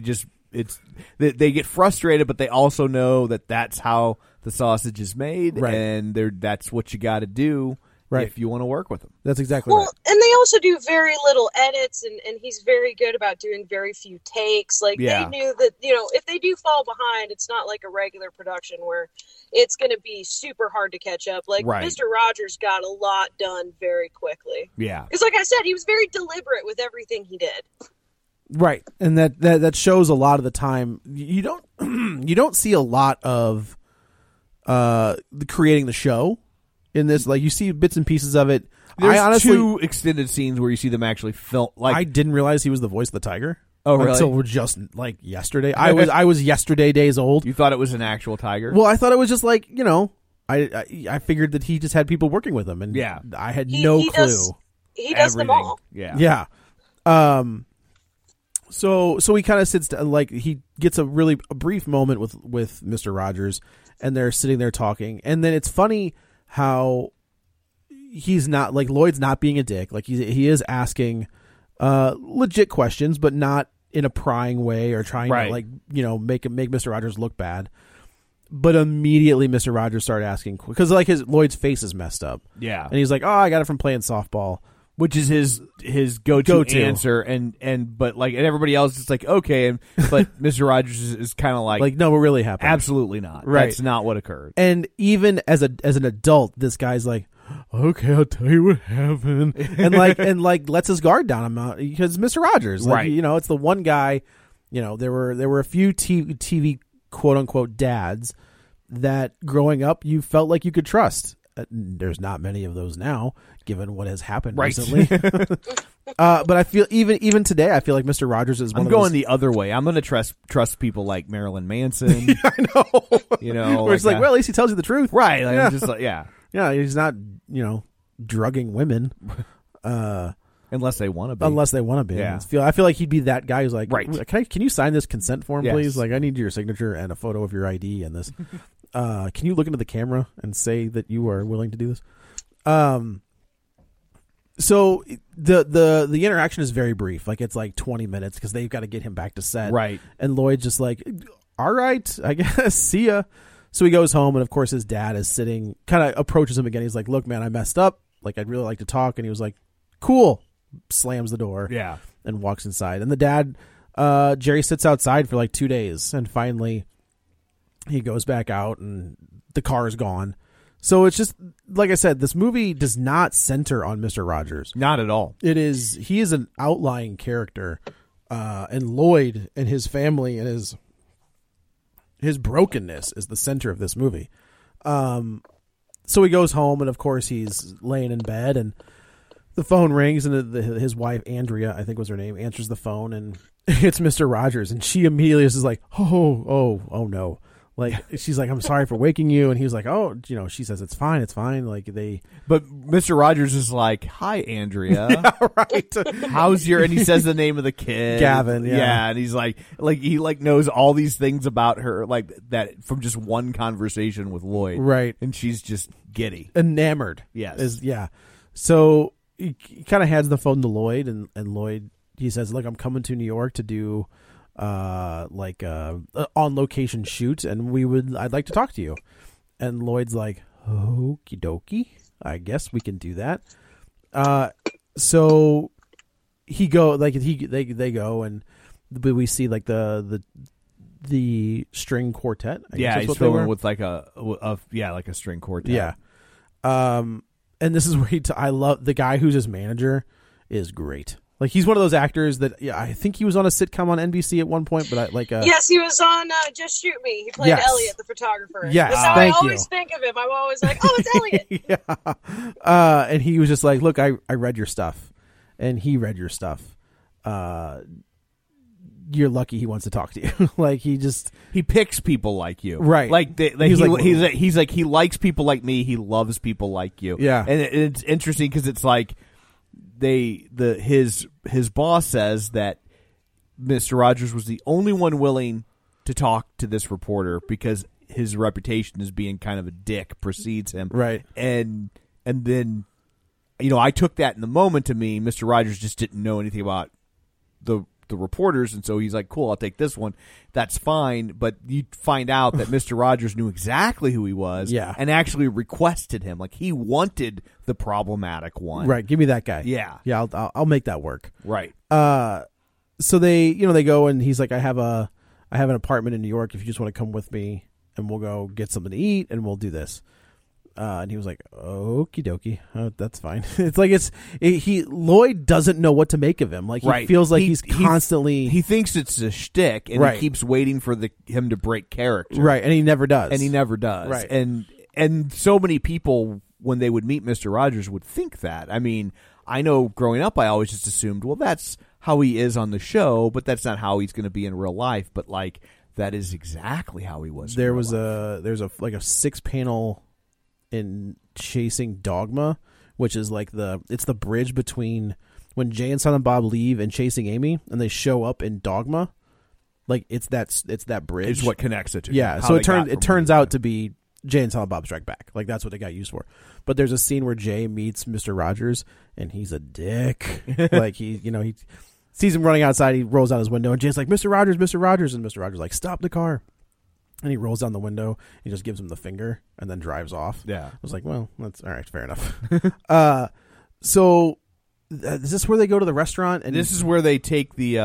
[SPEAKER 7] get frustrated, but they also know that that's how the sausage is made,
[SPEAKER 8] Right.
[SPEAKER 7] and that's what you got to do
[SPEAKER 8] Right.
[SPEAKER 7] if you want to work with them.
[SPEAKER 8] That's exactly
[SPEAKER 9] Well,
[SPEAKER 8] right.
[SPEAKER 9] and they also do very little edits, and he's very good about doing very few takes. Like,
[SPEAKER 7] Yeah.
[SPEAKER 9] they knew that, if they do fall behind, it's not like a regular production where it's going to be super hard to catch up. Like,
[SPEAKER 7] Right.
[SPEAKER 9] Mr. Rogers got a lot done very quickly.
[SPEAKER 7] Yeah.
[SPEAKER 9] Because, like I said, he was very deliberate with everything he did.
[SPEAKER 8] Right. And that shows a lot of the time. You don't you don't see a lot of creating the show in this. Like, you see bits and pieces of it.
[SPEAKER 7] There's
[SPEAKER 8] I honestly,
[SPEAKER 7] two extended scenes where you see them actually film. Like,
[SPEAKER 8] I didn't realize he was the voice of the tiger.
[SPEAKER 7] Oh, really?
[SPEAKER 8] Until just like yesterday. I was yesterday days old.
[SPEAKER 7] you thought it was an actual tiger?
[SPEAKER 8] Well, I thought it was just like, I figured that he just had people working with him, and
[SPEAKER 7] Yeah.
[SPEAKER 8] I had
[SPEAKER 9] He
[SPEAKER 8] no
[SPEAKER 9] does-
[SPEAKER 8] clue.
[SPEAKER 9] He does them
[SPEAKER 7] Everything.
[SPEAKER 9] all.
[SPEAKER 7] Yeah.
[SPEAKER 8] Yeah. So he kind of sits down, like he gets a brief moment with Mr. Rogers, and they're sitting there talking, and then it's funny how he's not, like, Lloyd's not being a dick. Like, he is asking legit questions, but not in a prying way or trying
[SPEAKER 7] Right.
[SPEAKER 8] to, like, make Mr. Rogers look bad. But immediately Mr. Rogers started asking, because like Lloyd's face is messed up.
[SPEAKER 7] Yeah.
[SPEAKER 8] And he's like, "Oh, I got it from playing softball."
[SPEAKER 7] Which is his go-to answer, and everybody else is like, okay, but Mr. Rogers is kind of like,
[SPEAKER 8] no, what really happened?
[SPEAKER 7] absolutely not.
[SPEAKER 8] Right.
[SPEAKER 7] That's not what occurred.
[SPEAKER 8] And even as an adult, this guy's like, "Okay, I'll tell you what happened," and lets his guard down because Mr. Rogers, like,
[SPEAKER 7] Right.
[SPEAKER 8] it's the one guy. There were a few TV quote unquote dads that growing up you felt like you could trust. There's not many of those now, given what has happened
[SPEAKER 7] Right.
[SPEAKER 8] recently. But I feel even today, I feel like Mr. Rogers is one
[SPEAKER 7] I'm
[SPEAKER 8] of
[SPEAKER 7] going
[SPEAKER 8] those,
[SPEAKER 7] the other way. I'm going to trust people like Marilyn Manson.
[SPEAKER 8] I know. Where it's like,
[SPEAKER 7] that.
[SPEAKER 8] well, at least he tells you the truth,
[SPEAKER 7] right? Like,
[SPEAKER 8] Yeah.
[SPEAKER 7] I'm just like, yeah.
[SPEAKER 8] Yeah, he's not drugging women.
[SPEAKER 7] Unless they want to be.
[SPEAKER 8] Unless they want to be.
[SPEAKER 7] Yeah.
[SPEAKER 8] I feel like he'd be that guy who's like,
[SPEAKER 7] Right.
[SPEAKER 8] Can you sign this consent form,
[SPEAKER 7] Yes.
[SPEAKER 8] please? Like, I need your signature and a photo of your ID and this. Can you look into the camera and say that you are willing to do this? So the interaction is very brief. Like, it's like 20 minutes because they've got to get him back to set.
[SPEAKER 7] Right.
[SPEAKER 8] And Lloyd's just like, all right, I guess, see ya. So he goes home, and of course his dad is sitting, kind of approaches him again. He's like, "Look, man, I messed up. Like, I'd really like to talk." And he was like, "Cool." Slams the door.
[SPEAKER 7] Yeah.
[SPEAKER 8] And walks inside. And the dad, Jerry, sits outside for like 2 days, and finally he goes back out, and the car is gone. So it's just, like I said, this movie does not center on Mr. Rogers.
[SPEAKER 7] Not at all.
[SPEAKER 8] He is an outlying character, and Lloyd and his family and his brokenness is the center of this movie. So he goes home, and of course he's laying in bed, and the phone rings, and his wife, Andrea, I think was her name, answers the phone, and it's Mr. Rogers, and she immediately is like, oh no. Like, she's like, "I'm sorry for waking you," and he was like, "Oh, she says it's fine. Like,
[SPEAKER 7] But Mr. Rogers is like, "Hi, Andrea.
[SPEAKER 8] yeah, right.
[SPEAKER 7] How's your?" And he says the name of the kid,
[SPEAKER 8] Gavin, yeah.
[SPEAKER 7] and he's like he knows all these things about her, like that from just one conversation with Lloyd,
[SPEAKER 8] Right.
[SPEAKER 7] And she's just giddy,
[SPEAKER 8] Enamored.
[SPEAKER 7] Yes.
[SPEAKER 8] So he kind of hands the phone to Lloyd, and Lloyd, he says, "Look, I'm coming to New York to do on location shoot, and I'd like to talk to you." And Lloyd's like, "Okie dokie, I guess we can do that." So they go, and we see like the string quartet. I guess
[SPEAKER 7] Yeah,
[SPEAKER 8] that's
[SPEAKER 7] he's
[SPEAKER 8] what they
[SPEAKER 7] filming
[SPEAKER 8] were.
[SPEAKER 7] with like like a string quartet.
[SPEAKER 8] Yeah. And this is where I love the guy who's his manager is great. Like he's one of those actors that I think he was on a sitcom on NBC at one point, but
[SPEAKER 9] yes, he was on Just Shoot Me. He played Elliot, the photographer.
[SPEAKER 8] Yes,
[SPEAKER 9] that's how
[SPEAKER 8] thank
[SPEAKER 9] I always
[SPEAKER 8] you.
[SPEAKER 9] think of him. I'm always like, oh, it's Elliot.
[SPEAKER 8] Yeah. And he was just like, look, I read your stuff, and he read your stuff. You're lucky he wants to talk to you. Like
[SPEAKER 7] he picks people like you,
[SPEAKER 8] right?
[SPEAKER 7] Like he's like he likes people like me. He loves people like you.
[SPEAKER 8] Yeah,
[SPEAKER 7] and it's interesting because it's like his boss says that Mr. Rogers was the only one willing to talk to this reporter because his reputation as being kind of a dick precedes him,
[SPEAKER 8] right?
[SPEAKER 7] And then I took that in the moment to mean Mr. Rogers just didn't know anything about the reporters, and so he's like, cool, I'll take this one. That's fine. But you find out that Mr. Rogers knew exactly who he was, and actually requested him. Like he wanted the problematic one.
[SPEAKER 8] Right, give me that guy.
[SPEAKER 7] Yeah.
[SPEAKER 8] I'll make that work.
[SPEAKER 7] Right.
[SPEAKER 8] So they go, and he's like, I have an apartment in New York if you just want to come with me, and we'll go get something to eat, and we'll do this. And he was like, okie dokie, that's fine. It's like Lloyd doesn't know what to make of him. Like he feels like he's constantly
[SPEAKER 7] he thinks it's a shtick, and he keeps waiting for him to break character.
[SPEAKER 8] Right, and he never does.
[SPEAKER 7] Right. And so many people when they would meet Mr. Rogers would think that. I mean, I know growing up I always just assumed, well, that's how he is on the show, but that's not how he's going to be in real life. But like that is exactly how he was. There's
[SPEAKER 8] a 6-panel in Chasing Dogma, which is like it's the bridge between when Jay and Silent Bob leave and Chasing Amy, and they show up in Dogma. Like it's that bridge.
[SPEAKER 7] It's what connects it to.
[SPEAKER 8] Yeah. So it turns out to be Jay and Silent Bob Strike Back. Like that's what they got used for. But there's a scene where Jay meets Mr. Rogers, and he's a dick. Like he sees him running outside. He rolls out his window, and Jay's like, Mr. Rogers, and Mr. Rogers like, stop the car. And he rolls down the window. He just gives him the finger and then drives off.
[SPEAKER 7] Yeah.
[SPEAKER 8] I was like, well, that's all right. Fair enough. So is this where they go to the restaurant? And
[SPEAKER 7] this is where they take the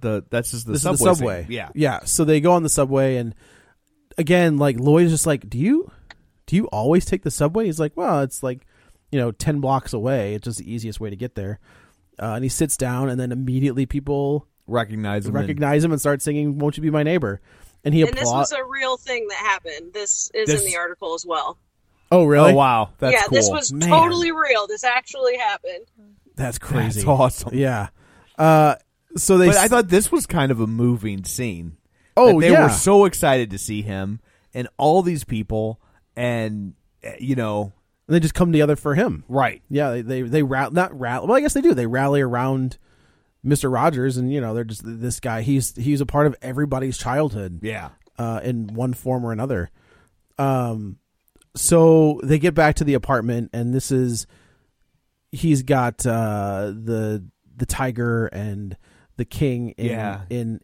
[SPEAKER 7] subway.
[SPEAKER 8] Yeah. Yeah. So they go on the subway, and again, like Lloyd is just like, do you always take the subway? He's like, well, it's like, 10 blocks away. It's just the easiest way to get there. And he sits down, and then immediately people
[SPEAKER 7] recognize him
[SPEAKER 8] and start singing "Won't You Be My Neighbor." And
[SPEAKER 9] this was a real thing that happened. This is in the article as well.
[SPEAKER 8] Oh, really?
[SPEAKER 7] Oh, wow. That's cool.
[SPEAKER 9] This was totally real. This actually happened.
[SPEAKER 8] That's crazy.
[SPEAKER 7] That's awesome.
[SPEAKER 8] Yeah.
[SPEAKER 7] But I thought this was kind of a moving scene.
[SPEAKER 8] Oh,
[SPEAKER 7] they were so excited to see him and all these people, and
[SPEAKER 8] they just come together for him.
[SPEAKER 7] Right.
[SPEAKER 8] Yeah. They rally. Well, I guess they do. They rally around Mr. Rogers, and they're just this guy. He's a part of everybody's childhood.
[SPEAKER 7] Yeah.
[SPEAKER 8] In one form or another. So they get back to the apartment, and he's got the tiger and the king in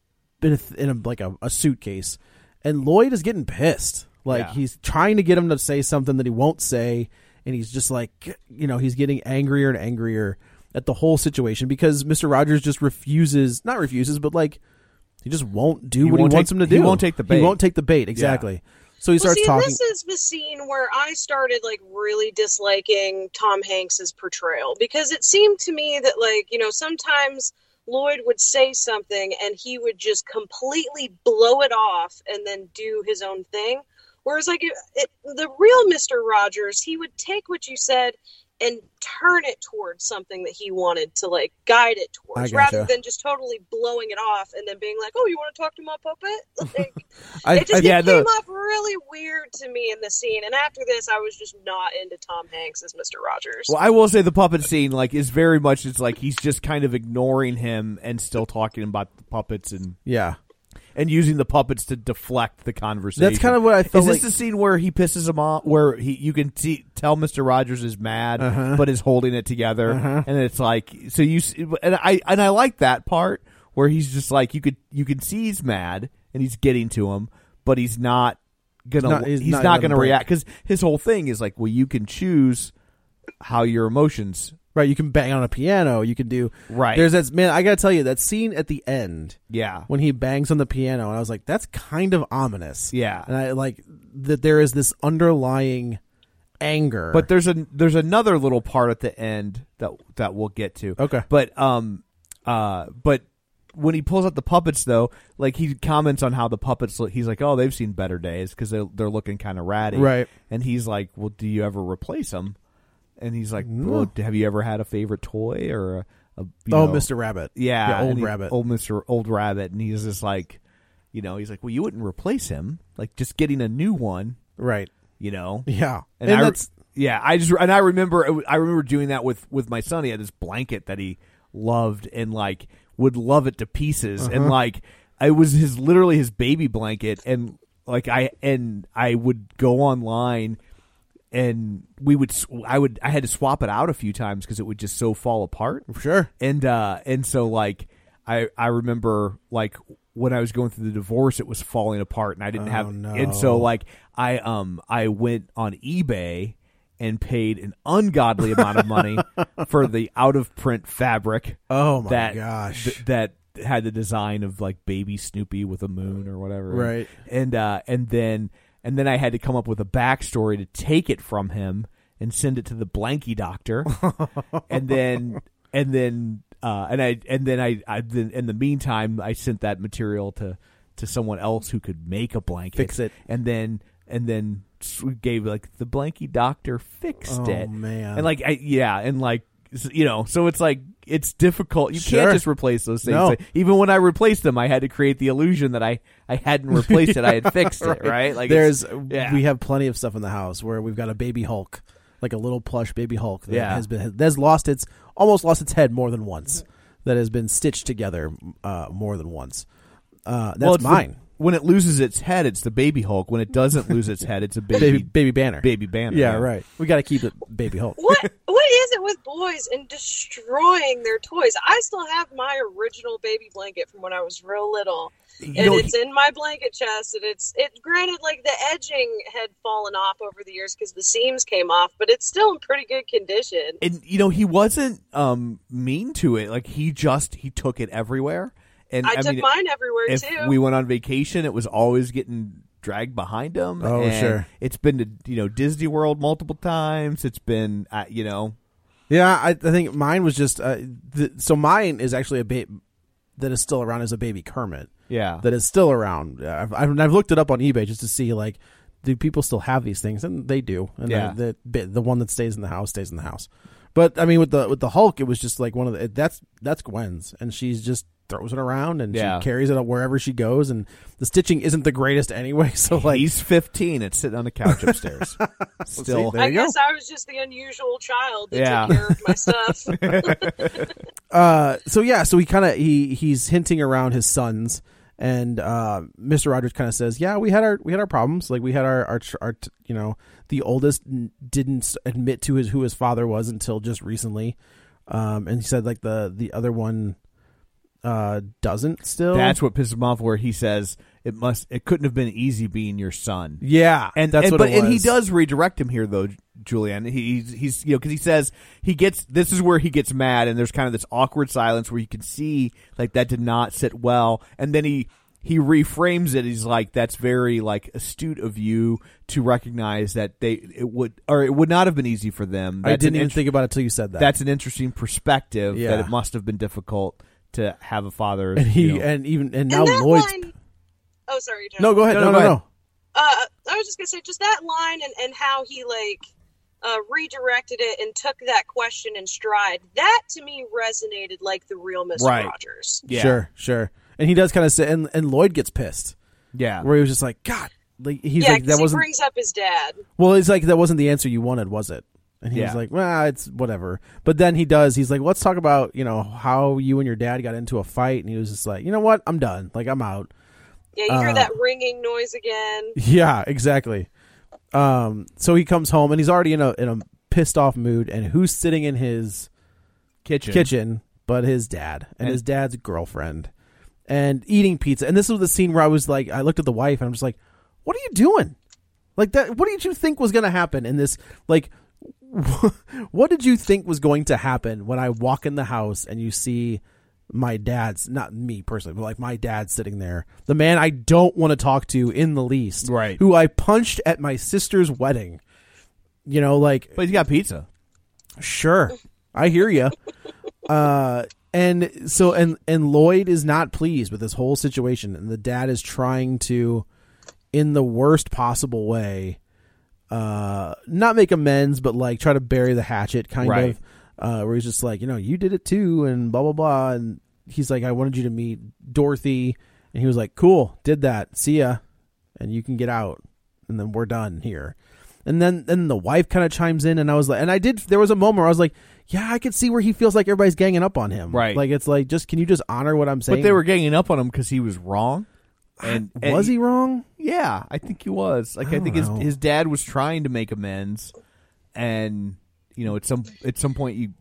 [SPEAKER 8] a suitcase, and Lloyd is getting pissed. Like he's trying to get him to say something that he won't say, and he's just like, he's getting angrier and angrier at the whole situation because Mr. Rogers just not refuses, but like he just won't do what he wants him to do.
[SPEAKER 7] He won't take the bait.
[SPEAKER 8] He won't take the bait, exactly. Yeah. So he starts talking.
[SPEAKER 9] This is the scene where I started like really disliking Tom Hanks's portrayal, because it seemed to me that sometimes Lloyd would say something and he would just completely blow it off and then do his own thing. Whereas the real Mr. Rogers, he would take what you said and turn it towards something that he wanted to guide it towards, rather than just totally blowing it off and then being like, "Oh, you want to talk to my puppet?" It came off really weird to me in the scene. And after this, I was just not into Tom Hanks as Mr. Rogers.
[SPEAKER 7] Well, I will say the puppet scene is very much it's like he's just kind of ignoring him and still talking about the puppets and and using the puppets to deflect the conversation.
[SPEAKER 8] That's kind of what I felt.
[SPEAKER 7] Is this the scene where he pisses him off, where you can tell Mr. Rogers is mad, but is holding it together, and it's like, so I like that part where he's just like, you can see he's mad and he's getting to him, but he's not gonna react, because his whole thing is like, well, you can choose how your emotions
[SPEAKER 8] Right, you can bang on a piano. You can do There's that man. I gotta tell you that scene at the end.
[SPEAKER 7] Yeah,
[SPEAKER 8] when he bangs on the piano, and I was like, that's kind of ominous.
[SPEAKER 7] Yeah,
[SPEAKER 8] and I like that there is this underlying anger.
[SPEAKER 7] But there's another little part at the end that we'll get to.
[SPEAKER 8] Okay,
[SPEAKER 7] but when he pulls out the puppets, though, like he comments on how the puppets look. He's like, "Oh, they've seen better days because they're looking kind of ratty."
[SPEAKER 8] Right,
[SPEAKER 7] and he's like, "Well, do you ever replace them?" And he's like, "Well, have you ever had a favorite toy or a
[SPEAKER 8] Mr. Rabbit?
[SPEAKER 7] Yeah,
[SPEAKER 8] old Rabbit,
[SPEAKER 7] old Rabbit." And he's just like, he's like, "Well, you wouldn't replace him, like just getting a new one,
[SPEAKER 8] right?
[SPEAKER 7] Yeah,
[SPEAKER 8] and that's
[SPEAKER 7] I remember doing that with my son. He had this blanket that he loved and like would love it to pieces, and like it was literally his baby blanket, and like I would go online. And I had to swap it out a few times because it would just so fall apart.
[SPEAKER 8] Sure.
[SPEAKER 7] And so like I remember like when I was going through the divorce, it was falling apart, and I didn't have.
[SPEAKER 8] No.
[SPEAKER 7] And so like I went on eBay and paid an ungodly amount of money for the out of print fabric.
[SPEAKER 8] Oh my gosh!
[SPEAKER 7] That had the design of like baby Snoopy with a moon or whatever.
[SPEAKER 8] Right.
[SPEAKER 7] And then I had to come up with a backstory to take it from him and send it to the Blanky doctor. In the meantime, I sent that material to someone else who could make a blanket,
[SPEAKER 8] fix it,
[SPEAKER 7] and then gave like the Blanky doctor fixed it.
[SPEAKER 8] Oh man!
[SPEAKER 7] And like so it's like it's difficult. You can't just replace those things.
[SPEAKER 8] No.
[SPEAKER 7] Like, even when I replaced them, I had to create the illusion that I hadn't replaced it. I had fixed it. Right? Like
[SPEAKER 8] we have plenty of stuff in the house where we've got a baby Hulk, like a little plush baby Hulk that has almost lost its head more than once. That has been stitched together more than once. That's mine.
[SPEAKER 7] When it loses its head, it's the baby Hulk. When it doesn't lose its head, it's a baby
[SPEAKER 8] Banner.
[SPEAKER 7] Baby Banner.
[SPEAKER 8] Yeah, right. We got to keep it baby Hulk.
[SPEAKER 9] What is it with boys and destroying their toys? I still have my original baby blanket from when I was real little, and it's in my blanket chest. And it's granted, like the edging had fallen off over the years because the seams came off, but it's still in pretty good condition.
[SPEAKER 7] And he wasn't mean to it. Like he took it everywhere. And
[SPEAKER 9] I took mine everywhere
[SPEAKER 7] if
[SPEAKER 9] too.
[SPEAKER 7] We went on vacation, it was always getting dragged behind him.
[SPEAKER 8] Oh,
[SPEAKER 7] and
[SPEAKER 8] sure.
[SPEAKER 7] It's been to Disney World multiple times. It's been
[SPEAKER 8] Yeah, I think mine was just so mine is actually a baby that is still around as a baby Kermit.
[SPEAKER 7] Yeah,
[SPEAKER 8] that is still around. I've looked it up on eBay just to see like do people still have these things, and they do. And the one that stays in the house stays in the house. But I mean with the Hulk, it was just like one of the that's Gwen's, and she's just throws it around and she carries it up wherever she goes, and the stitching isn't the greatest anyway. So like
[SPEAKER 7] he's 15, it's sitting on the couch upstairs. Still,
[SPEAKER 9] I guess I was just the unusual child that took care of my stuff.
[SPEAKER 8] So he's hinting around his sons, and Mr. Rogers kind of says, "Yeah, we had our problems. Like we had our the oldest didn't admit to who his father was until just recently, and he said like the other one." Doesn't still.
[SPEAKER 7] That's what pisses him off. Where he says it couldn't have been easy being your son.
[SPEAKER 8] Yeah,
[SPEAKER 7] and
[SPEAKER 8] that's what it was.
[SPEAKER 7] And he does redirect him here though, Julianne. He's because he says this is where he gets mad, and there's kind of this awkward silence where you can see like that did not sit well, and then he reframes it. He's like, that's very like astute of you to recognize that it would not have been easy for them.
[SPEAKER 8] I didn't even think about it till you said that.
[SPEAKER 7] That's an interesting perspective. Yeah. That it must have been difficult to have a father,
[SPEAKER 8] and now Lloyd's.
[SPEAKER 9] Oh, sorry, John.
[SPEAKER 8] No, go ahead. No.
[SPEAKER 9] I was just gonna say, just that line and how he redirected it and took that question in stride. That to me resonated like the real Mr. Rogers.
[SPEAKER 8] Yeah. Sure. And he does kind of say, and Lloyd gets pissed.
[SPEAKER 7] Yeah,
[SPEAKER 8] where he was just like, God, like he's
[SPEAKER 9] like
[SPEAKER 8] that wasn't.
[SPEAKER 9] He brings up his dad.
[SPEAKER 8] Well, it's like that wasn't the answer you wanted, was it? And he was like, well, it's whatever. But then he's like, let's talk about, how you and your dad got into a fight. And he was just like, you know what? I'm done. Like, I'm out.
[SPEAKER 9] Yeah, you hear that ringing noise again.
[SPEAKER 8] Yeah, exactly. So he comes home and he's already in a pissed off mood. And who's sitting in his kitchen but his dad and his dad's girlfriend and eating pizza. And this was the scene where I was like, I looked at the wife and I'm just like, what are you doing? Like that, what did you think was going to happen in this? Like, what did you think was going to happen when I walk in the house and you see my dad's, not me personally, but like my dad sitting there, the man I don't want to talk to in the least,
[SPEAKER 7] right?
[SPEAKER 8] Who I punched at my sister's wedding, you know, like.
[SPEAKER 7] But he's got pizza.
[SPEAKER 8] Sure, I hear you. And so and Lloyd is not pleased with this whole situation, and the dad is trying to, in the worst possible way, not make amends, but like try to bury the hatchet, kind of. Where he's just like, you know, you did it too, and blah blah blah. And he's like, I wanted you to meet Dorothy, and he was like, cool, did that, see ya, and you can get out, and then we're done here. And then the wife kind of chimes in, and I was like, and I did. There was a moment where I was like, yeah, I could see where he feels like everybody's ganging up on him,
[SPEAKER 7] right?
[SPEAKER 8] Like it's like, just can you just honor what I'm saying?
[SPEAKER 7] But they were ganging up on him because he was wrong. And
[SPEAKER 8] was he wrong?
[SPEAKER 7] Yeah, I think he was. Like I think his dad was trying to make amends, and you know, at some point you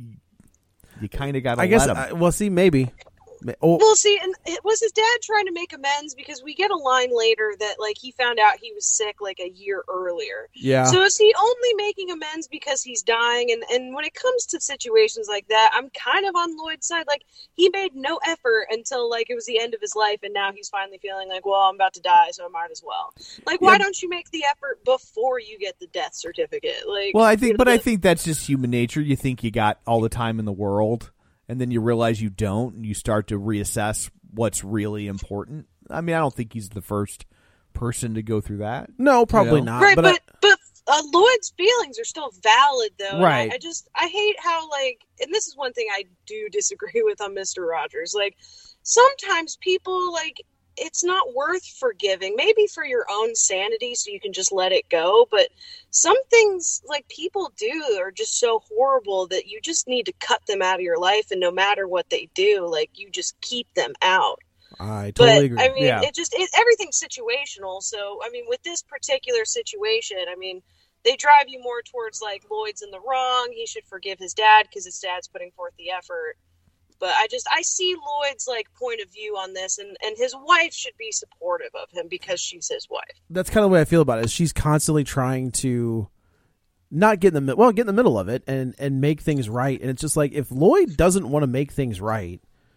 [SPEAKER 7] kind of got to let him.
[SPEAKER 8] Well, see, maybe.
[SPEAKER 9] Well, see, and was his dad trying to make amends? Because we get a line later that, like, he found out he was sick, like, a year earlier.
[SPEAKER 8] Yeah.
[SPEAKER 9] So is he only making amends because he's dying? And when it comes to situations like that, I'm kind of on Lloyd's side. Like, he made no effort until, like, it was the end of his life, and now he's finally feeling like, well, I'm about to die, so I might as well. Like, why don't you make the effort before you get the death certificate? Like,
[SPEAKER 7] well, I think that's just human nature. You think you got all the time in the world, and then you realize you don't, and you start to reassess what's really important. I mean, I don't think he's the first person to go through that.
[SPEAKER 8] No, probably not.
[SPEAKER 9] Right, but Lloyd's feelings are still valid, though.
[SPEAKER 8] Right.
[SPEAKER 9] I hate how, like, and this is one thing I do disagree with on Mr. Rogers. Like, sometimes people, like, it's not worth forgiving. Maybe for your own sanity, so you can just let it go. But some things, like, people do are just so horrible that you just need to cut them out of your life. And no matter what they do, like, you just keep them out.
[SPEAKER 8] I totally agree.
[SPEAKER 9] I mean, everything's situational. So, I mean, with this particular situation, I mean, they drive you more towards, like, Lloyd's in the wrong. He should forgive his dad because his dad's putting forth the effort. But I see Lloyd's, like, point of view on this, and his wife should be supportive of him because she's his wife.
[SPEAKER 8] That's kind of the way I feel about it. Is she's constantly trying to not get in the middle of it and make things right. And it's just like, if Lloyd doesn't want to make things right,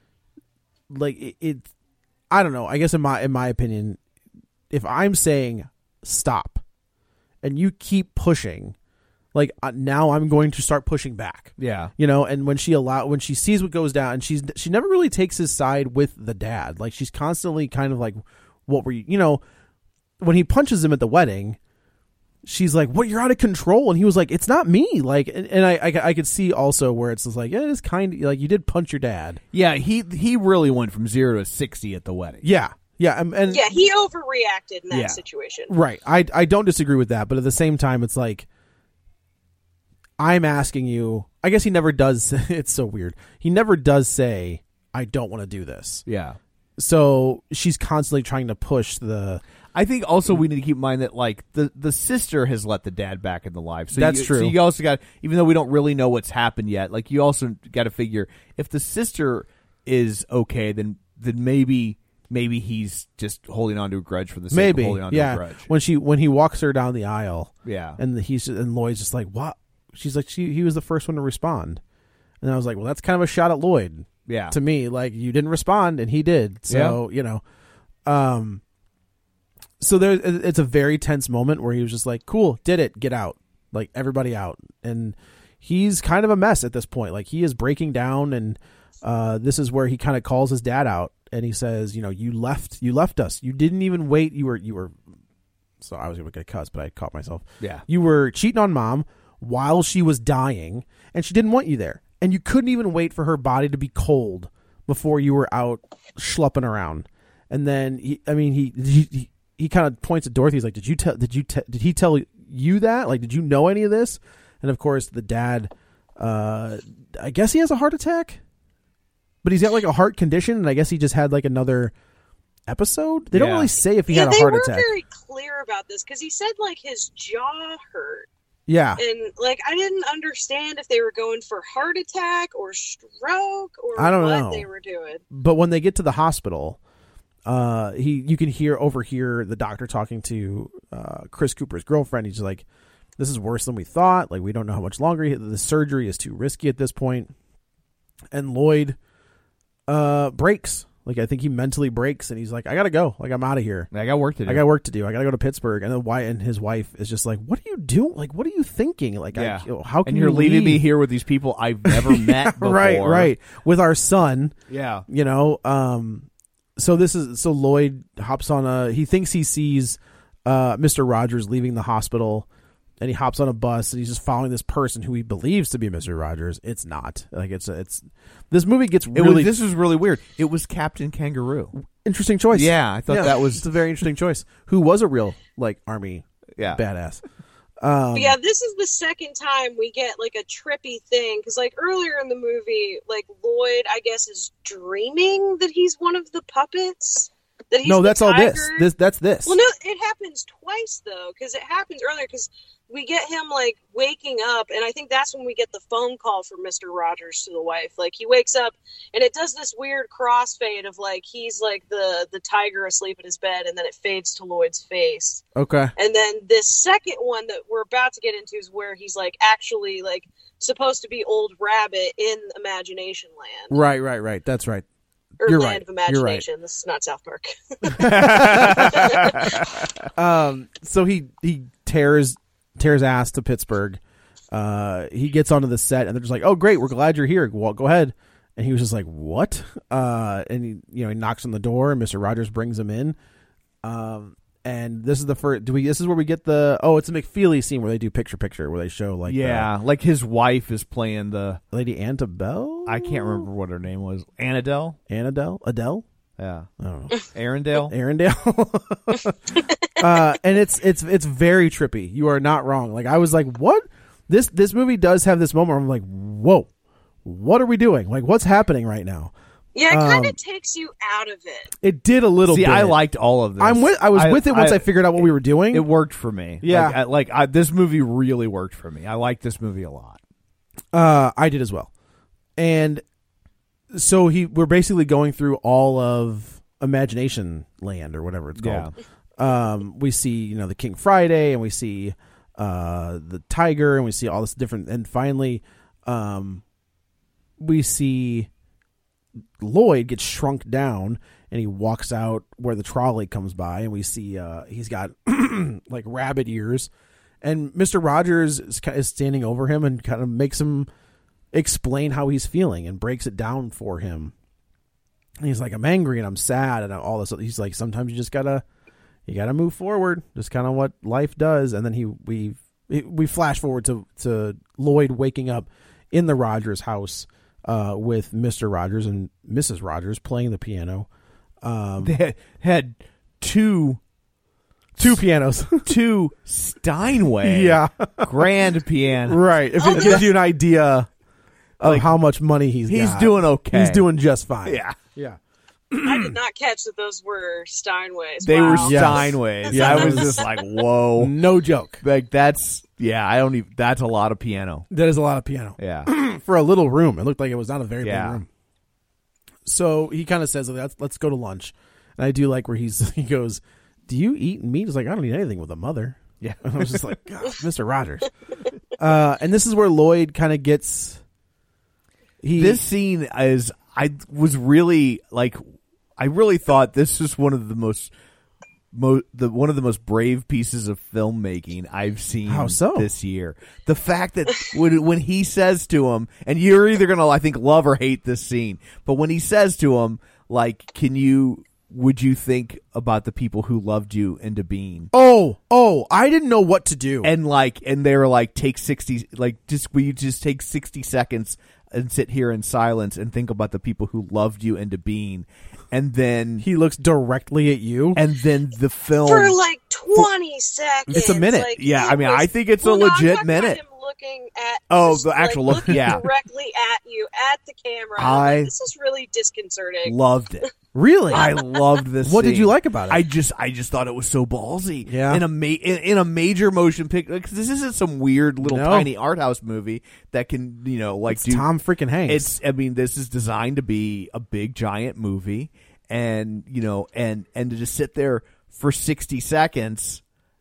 [SPEAKER 8] like it I don't know. I guess in my opinion, if I'm saying stop and you keep pushing, like, now I'm going to start pushing back.
[SPEAKER 7] Yeah.
[SPEAKER 8] You know, and when she sees what goes down, and she never really takes his side with the dad. Like, she's constantly kind of like, what were you know, when he punches him at the wedding, she's like, what, you're out of control. And he was like, it's not me. Like, and I could see also where it's just like, yeah, it's kind of like, you did punch your dad.
[SPEAKER 7] Yeah. He really went from 0 to 60 at the wedding.
[SPEAKER 8] Yeah. Yeah. And
[SPEAKER 9] yeah, he overreacted in that situation.
[SPEAKER 8] Right. I don't disagree with that. But at the same time, it's like, I'm asking you, I guess he never does. It's so weird. He never does say, I don't want to do this.
[SPEAKER 7] Yeah.
[SPEAKER 8] So she's constantly trying to push the.
[SPEAKER 7] I think also we need to keep in mind that, like, the sister has let the dad back in the life. So
[SPEAKER 8] that's true.
[SPEAKER 7] So you also got, even though we don't really know what's happened yet, like, you also got to figure if the sister is okay, then maybe he's just holding on to a grudge for the sake of holding on to a grudge.
[SPEAKER 8] When he walks her down the aisle.
[SPEAKER 7] Yeah.
[SPEAKER 8] And Lloyd's just like, what? She's like, he was the first one to respond. And I was like, well, that's kind of a shot at Lloyd.
[SPEAKER 7] Yeah.
[SPEAKER 8] To me, like, you didn't respond and he did. So, you know, so it's a very tense moment where he was just like, cool, did it, get out. Like, everybody out. And he's kind of a mess at this point. Like, he is breaking down, and this is where he kind of calls his dad out, and he says, you know, you left us. You didn't even wait. You were, so I was going to get a cuss, but I caught myself.
[SPEAKER 7] Yeah.
[SPEAKER 8] You were cheating on mom while she was dying, and she didn't want you there. And you couldn't even wait for her body to be cold before you were out schlepping around. And then he kind of points at Dorothy. He's like, did he tell you that? Like, did you know any of this? And of course the dad, I guess he has a heart attack, but he's got like a heart condition. And I guess he just had like another episode. They don't really say if he had a heart attack.
[SPEAKER 9] They were very clear about this because he said like his jaw hurt.
[SPEAKER 8] Yeah.
[SPEAKER 9] And, like, I didn't understand if they were going for heart attack or stroke or
[SPEAKER 8] I don't
[SPEAKER 9] what
[SPEAKER 8] know.
[SPEAKER 9] they were doing.
[SPEAKER 8] But when they get to the hospital, you can overhear the doctor talking to Chris Cooper's girlfriend. He's like, this is worse than we thought. Like, we don't know how much longer. The surgery is too risky at this point. And Lloyd breaks. Like, I think he mentally breaks, and he's like, I gotta go. Like, I'm out of here.
[SPEAKER 7] I got work to do.
[SPEAKER 8] I got work to do. I gotta go to Pittsburgh. And then Wyatt and his wife is just like, what are you doing? Like, what are you thinking? Like,
[SPEAKER 7] Yeah.
[SPEAKER 8] how can
[SPEAKER 7] and you're
[SPEAKER 8] you
[SPEAKER 7] leaving me
[SPEAKER 8] leave?
[SPEAKER 7] here with these people I've never met before.
[SPEAKER 8] Right. With our son.
[SPEAKER 7] Yeah.
[SPEAKER 8] You know, so Lloyd hops on he thinks he sees Mr. Rogers leaving the hospital, and he hops on a bus, and he's just following this person who he believes to be Mr. Rogers. It's not. Like, it's this movie gets really...
[SPEAKER 7] This was really weird. It was Captain Kangaroo.
[SPEAKER 8] Interesting choice.
[SPEAKER 7] Yeah, I thought that was...
[SPEAKER 8] It's a very interesting choice. Who was a real, like, army badass.
[SPEAKER 9] But yeah, this is the second time we get like a trippy thing, because like earlier in the movie, like Lloyd, I guess, is dreaming that he's one of the puppets. That he's
[SPEAKER 8] that's
[SPEAKER 9] the
[SPEAKER 8] all
[SPEAKER 9] tiger.
[SPEAKER 8] That's this.
[SPEAKER 9] Well, no, it happens twice though, because it happens earlier, because we get him like waking up, and I think that's when we get the phone call from Mr. Rogers to the wife. Like, he wakes up, and it does this weird crossfade of like he's like the tiger asleep in his bed, and then it fades to Lloyd's face.
[SPEAKER 8] Okay.
[SPEAKER 9] And then this second one that we're about to get into is where he's like actually like supposed to be Old Rabbit in Imagination Land.
[SPEAKER 8] Right. That's right.
[SPEAKER 9] Or
[SPEAKER 8] You're
[SPEAKER 9] Land
[SPEAKER 8] right.
[SPEAKER 9] of Imagination.
[SPEAKER 8] You're right.
[SPEAKER 9] This is not South Park.
[SPEAKER 8] So he tears ass to Pittsburgh. He gets onto the set, and they're just like, "Oh, great, we're glad you're here. Well, go ahead." And he was just like, "What?" And he knocks on the door, and Mr. Rogers brings him in. And this is the first. This is where we get the. Oh, it's a McFeely scene where they do picture, where they show like.
[SPEAKER 7] like his wife is playing the
[SPEAKER 8] Lady Annabelle.
[SPEAKER 7] I can't remember what her name was. Adele.
[SPEAKER 8] I
[SPEAKER 7] Yeah,
[SPEAKER 8] don't know.
[SPEAKER 7] Arendelle.
[SPEAKER 8] And it's very trippy. You are not wrong. Like, I was like, what? This movie does have this moment where I'm like, whoa, what are we doing? Like, what's happening right now?
[SPEAKER 9] Yeah, it kind of takes you out of it.
[SPEAKER 8] It did a little bit.
[SPEAKER 7] I liked all of this.
[SPEAKER 8] I was with it once I figured out what we were doing.
[SPEAKER 7] It worked for me.
[SPEAKER 8] Yeah.
[SPEAKER 7] This movie really worked for me. I liked this movie a lot.
[SPEAKER 8] I did as well. And so we're basically going through all of Imagination Land, or whatever it's called.
[SPEAKER 7] Yeah.
[SPEAKER 8] We see, the King Friday, and we see the tiger, and we see all this different, and finally we see Lloyd gets shrunk down, and he walks out where the trolley comes by, and we see he's got like rabbit ears, and Mr. Rogers is standing over him and kind of makes him explain how he's feeling and breaks it down for him. And he's like, I'm angry and I'm sad and all this. He's like, sometimes you just gotta move forward, just kind of what life does. And then we flash forward to Lloyd waking up in the Rogers house with Mr. Rogers and Mrs. Rogers playing the piano.
[SPEAKER 7] They had two
[SPEAKER 8] pianos,
[SPEAKER 7] two Steinway, grand piano,
[SPEAKER 8] right? If it gives you an idea of how much money he's got.
[SPEAKER 7] doing okay.
[SPEAKER 8] He's doing just fine.
[SPEAKER 7] Yeah.
[SPEAKER 9] I did not catch that those were Steinways.
[SPEAKER 7] They were
[SPEAKER 8] Yes.
[SPEAKER 7] Steinways. Yeah, I was just like, whoa,
[SPEAKER 8] No joke.
[SPEAKER 7] like that's that's a lot of piano.
[SPEAKER 8] That is a lot of piano.
[SPEAKER 7] Yeah.
[SPEAKER 8] For a little room. It looked like it was not a very big
[SPEAKER 7] Yeah.
[SPEAKER 8] room. So he kind of says, let's go to lunch. And I do like where he goes, do you eat meat? He's like, I don't eat anything with a mother.
[SPEAKER 7] Yeah.
[SPEAKER 8] And I was just like, God, Mr. Rogers. And this is where Lloyd kind of gets...
[SPEAKER 7] This scene is, I really thought this was one of the most brave pieces of filmmaking I've seen
[SPEAKER 8] How so?
[SPEAKER 7] this year. The fact that when he says to him, and you're either going to, I think, love or hate this scene, but when he says to him, like, would you think about the people who loved you into being?
[SPEAKER 8] Oh, I didn't know what to do.
[SPEAKER 7] And they were like, will you just take 60 seconds and sit here in silence and think about the people who loved you into being? And then
[SPEAKER 8] he looks directly at you.
[SPEAKER 7] And then the film
[SPEAKER 9] for like 20 seconds.
[SPEAKER 8] It's a minute.
[SPEAKER 9] Like,
[SPEAKER 7] yeah, I mean, I think it's a legit minute.
[SPEAKER 9] Him looking at
[SPEAKER 7] the actual look,
[SPEAKER 9] looking
[SPEAKER 7] yeah,
[SPEAKER 9] directly at you at the camera.
[SPEAKER 7] I
[SPEAKER 9] this is really disconcerting.
[SPEAKER 7] Loved it.
[SPEAKER 8] Really?
[SPEAKER 7] I loved this.
[SPEAKER 8] What
[SPEAKER 7] scene.
[SPEAKER 8] did you like about it?
[SPEAKER 7] I just thought it was so ballsy.
[SPEAKER 8] Yeah.
[SPEAKER 7] In a major motion picture, because this isn't some weird little tiny art house movie that can
[SPEAKER 8] it's Tom freaking Hanks.
[SPEAKER 7] This is designed to be a big giant movie, and and to just sit there for 60 seconds.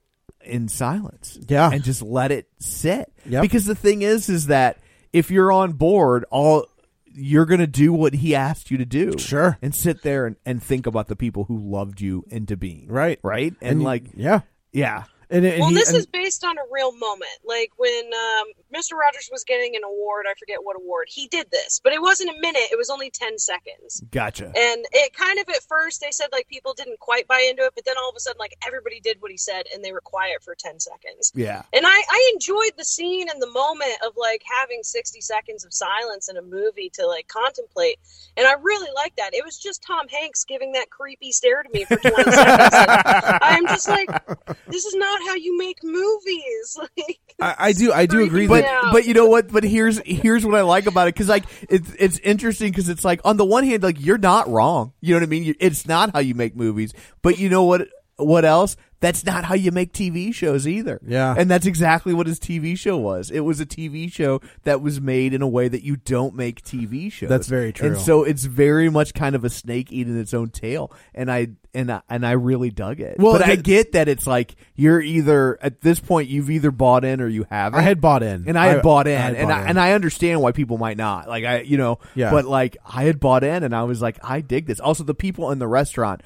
[SPEAKER 7] in silence.
[SPEAKER 8] Yeah.
[SPEAKER 7] And just let it sit.
[SPEAKER 8] Yep.
[SPEAKER 7] Because the thing is that if you're on board, you're going to do what he asked you to do.
[SPEAKER 8] Sure.
[SPEAKER 7] And sit there and think about the people who loved you into being.
[SPEAKER 8] Right.
[SPEAKER 7] Right? And
[SPEAKER 8] yeah.
[SPEAKER 7] Yeah.
[SPEAKER 9] This is based on a real moment. Like when Mr. Rogers was getting an award, I forget what award, he did this. But it wasn't a minute, it was only 10 seconds.
[SPEAKER 7] Gotcha.
[SPEAKER 9] And it kind of, at first, they said, like, people didn't quite buy into it, but then all of a sudden, like, everybody did what he said, and they were quiet for 10 seconds.
[SPEAKER 7] Yeah.
[SPEAKER 9] And I enjoyed the scene and the moment of, like, having 60 seconds of silence in a movie to, like, contemplate. And I really liked that. It was just Tom Hanks giving that creepy stare to me for 20 seconds. And I'm just like, this is not how you make movies. Like,
[SPEAKER 8] I do agree,
[SPEAKER 7] but you know what? But here's what I like about it, because like it's interesting, because it's like, on the one hand, like, you're not wrong. You know what I mean? It's not how you make movies, but you know what else? That's not how you make TV shows either.
[SPEAKER 8] Yeah.
[SPEAKER 7] And that's exactly what his TV show was. It was a TV show that was made in a way that you don't make TV shows.
[SPEAKER 8] That's very true.
[SPEAKER 7] And so it's very much kind of a snake eating its own tail. And I really dug it.
[SPEAKER 8] Well,
[SPEAKER 7] but I get that it's like, you're either, at this point, you've either bought in or you haven't.
[SPEAKER 8] I had bought in.
[SPEAKER 7] And I had bought in. And I understand why people might not. Like,
[SPEAKER 8] Yeah.
[SPEAKER 7] But like, I had bought in, and I was like, I dig this. Also, the people in the restaurant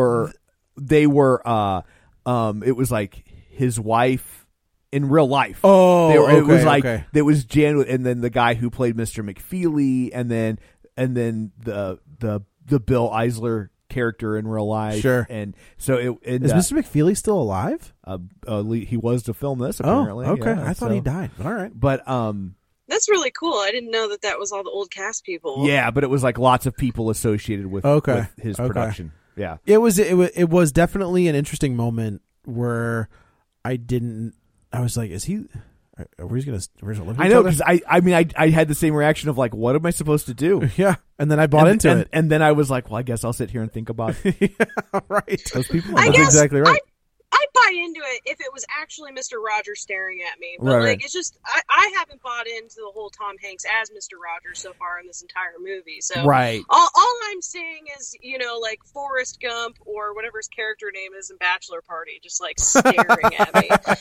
[SPEAKER 7] it was like his wife in real life.
[SPEAKER 8] Oh,
[SPEAKER 7] it was like,
[SPEAKER 8] okay.
[SPEAKER 7] There was Jan, and then the guy who played Mr. McFeely, and then the Bill Eisler character in real life.
[SPEAKER 8] Sure.
[SPEAKER 7] And so
[SPEAKER 8] is Mr. McFeely still alive?
[SPEAKER 7] He was to film this, apparently.
[SPEAKER 8] Oh, okay.
[SPEAKER 7] Yeah,
[SPEAKER 8] I thought he died. All right.
[SPEAKER 7] But
[SPEAKER 9] that's really cool. I didn't know that was all the old cast people.
[SPEAKER 7] yeah, but it was like lots of people associated with his production. Yeah.
[SPEAKER 8] It was definitely an interesting moment where I was like, is he? Are we going to live?
[SPEAKER 7] I know, because I had the same reaction of like, what am I supposed to do?
[SPEAKER 8] Yeah, and then I bought into it,
[SPEAKER 7] and then I was like, well, I guess I'll sit here and think about
[SPEAKER 8] right.
[SPEAKER 7] those people.
[SPEAKER 9] I
[SPEAKER 8] That's
[SPEAKER 9] guess
[SPEAKER 8] exactly right.
[SPEAKER 9] I'd buy into it if it was actually Mr. Rogers staring at me. But
[SPEAKER 7] Right.
[SPEAKER 9] like, it's just I haven't bought into the whole Tom Hanks as Mr. Rogers so far in this entire movie. So
[SPEAKER 7] Right.
[SPEAKER 9] all I'm seeing is, like Forrest Gump or whatever his character name is in Bachelor Party, just like staring at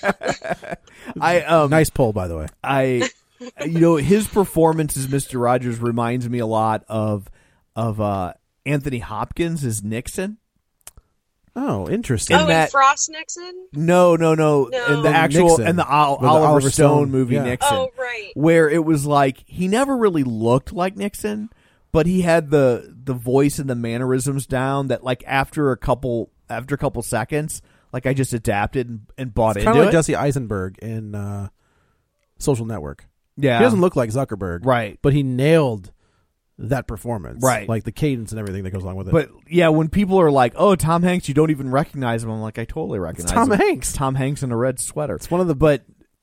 [SPEAKER 9] me.
[SPEAKER 8] Nice poll, by the way.
[SPEAKER 7] His performance as Mr. Rogers reminds me a lot of Anthony Hopkins as Nixon.
[SPEAKER 8] Oh, interesting.
[SPEAKER 9] In Frost Nixon?
[SPEAKER 7] No. In the actual
[SPEAKER 8] Nixon.
[SPEAKER 7] and the
[SPEAKER 8] With
[SPEAKER 7] Oliver Stone movie,
[SPEAKER 8] yeah.
[SPEAKER 7] Nixon.
[SPEAKER 9] Oh, right.
[SPEAKER 7] Where it was like, he never really looked like Nixon, but he had the voice and the mannerisms down that, like, after a couple seconds, like, I just adapted and bought into it.
[SPEAKER 8] Kind of like Jesse Eisenberg in Social Network.
[SPEAKER 7] Yeah.
[SPEAKER 8] He doesn't look like Zuckerberg.
[SPEAKER 7] Right.
[SPEAKER 8] But he nailed that performance.
[SPEAKER 7] Right.
[SPEAKER 8] Like the cadence and everything that goes along with it.
[SPEAKER 7] But yeah, when people are like, "Oh, Tom Hanks," you don't even recognize him. I'm like, I totally recognize
[SPEAKER 8] Tom
[SPEAKER 7] him.
[SPEAKER 8] Hanks.
[SPEAKER 7] Tom Hanks in a red sweater.
[SPEAKER 8] It's one of the
[SPEAKER 7] but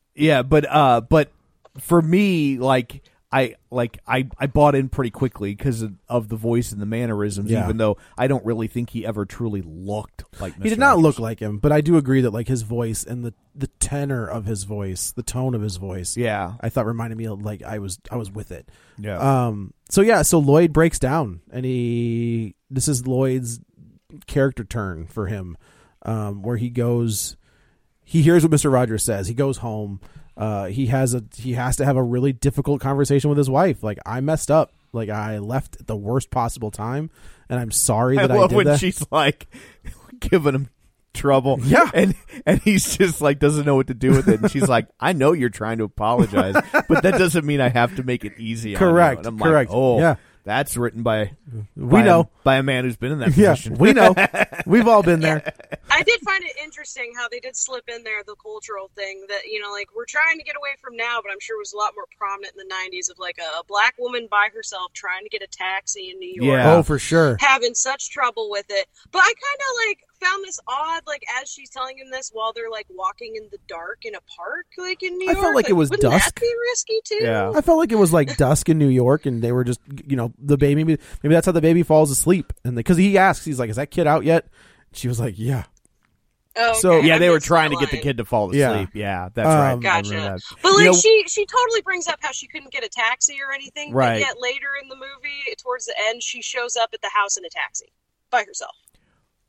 [SPEAKER 7] for me, like I bought in pretty quickly because of the voice and the mannerisms,
[SPEAKER 8] Yeah.
[SPEAKER 7] even though I don't really think he ever truly looked like Mr.
[SPEAKER 8] He did not
[SPEAKER 7] Rogers.
[SPEAKER 8] look like him, but I do agree that like his voice and the tenor of his voice, the tone of his voice,
[SPEAKER 7] Yeah.
[SPEAKER 8] I thought reminded me of like I was with it.
[SPEAKER 7] Yeah.
[SPEAKER 8] So Lloyd breaks down, and this is Lloyd's character turn for him, where he hears what Mr. Rogers says. He goes home. He has to have a really difficult conversation with his wife. Like, I messed up. Like, I left at the worst possible time, and I'm sorry that I
[SPEAKER 7] love
[SPEAKER 8] did
[SPEAKER 7] when
[SPEAKER 8] that.
[SPEAKER 7] she's like giving him trouble.
[SPEAKER 8] Yeah.
[SPEAKER 7] And he's just like doesn't know what to do with it. And she's like, I know you're trying to apologize, but that doesn't mean I have to make it easy.
[SPEAKER 8] Correct.
[SPEAKER 7] On you. And I'm
[SPEAKER 8] Correct.
[SPEAKER 7] Like, oh,
[SPEAKER 8] Yeah.
[SPEAKER 7] That's written by a man who's been in that
[SPEAKER 8] Yeah,
[SPEAKER 7] position.
[SPEAKER 8] we know. We've all been there.
[SPEAKER 9] I did find it interesting how they did slip in there the cultural thing that, like, we're trying to get away from now, but I'm sure it was a lot more prominent in the 90s of, like, a black woman by herself trying to get a taxi in New York.
[SPEAKER 7] Yeah.
[SPEAKER 8] Oh, for sure.
[SPEAKER 9] Having such trouble with it. But I kind of, like, found this odd, like, as she's telling him this while they're, like, walking in the dark in a park, like, in New York.
[SPEAKER 8] I felt like it was
[SPEAKER 9] wouldn't
[SPEAKER 8] dusk.
[SPEAKER 9] that be risky, too?
[SPEAKER 7] Yeah.
[SPEAKER 8] I felt like it was like dusk in New York, and they were just, the baby. Maybe that's how the baby falls asleep, and because he asks, he's like, "Is that kid out yet?" She was like, "Yeah."
[SPEAKER 9] Oh, okay.
[SPEAKER 8] So,
[SPEAKER 7] Yeah,
[SPEAKER 9] I
[SPEAKER 7] they were
[SPEAKER 9] missed
[SPEAKER 7] trying to
[SPEAKER 9] that
[SPEAKER 7] get the
[SPEAKER 9] line.
[SPEAKER 7] kid to fall asleep.
[SPEAKER 8] Yeah.
[SPEAKER 7] Yeah, that's right. I remember
[SPEAKER 9] Gotcha.
[SPEAKER 7] that.
[SPEAKER 9] But like
[SPEAKER 7] You
[SPEAKER 9] she totally brings up how she couldn't get a taxi or anything.
[SPEAKER 7] Right.
[SPEAKER 9] But yet later in the movie, towards the end, she shows up at the house in a taxi by herself.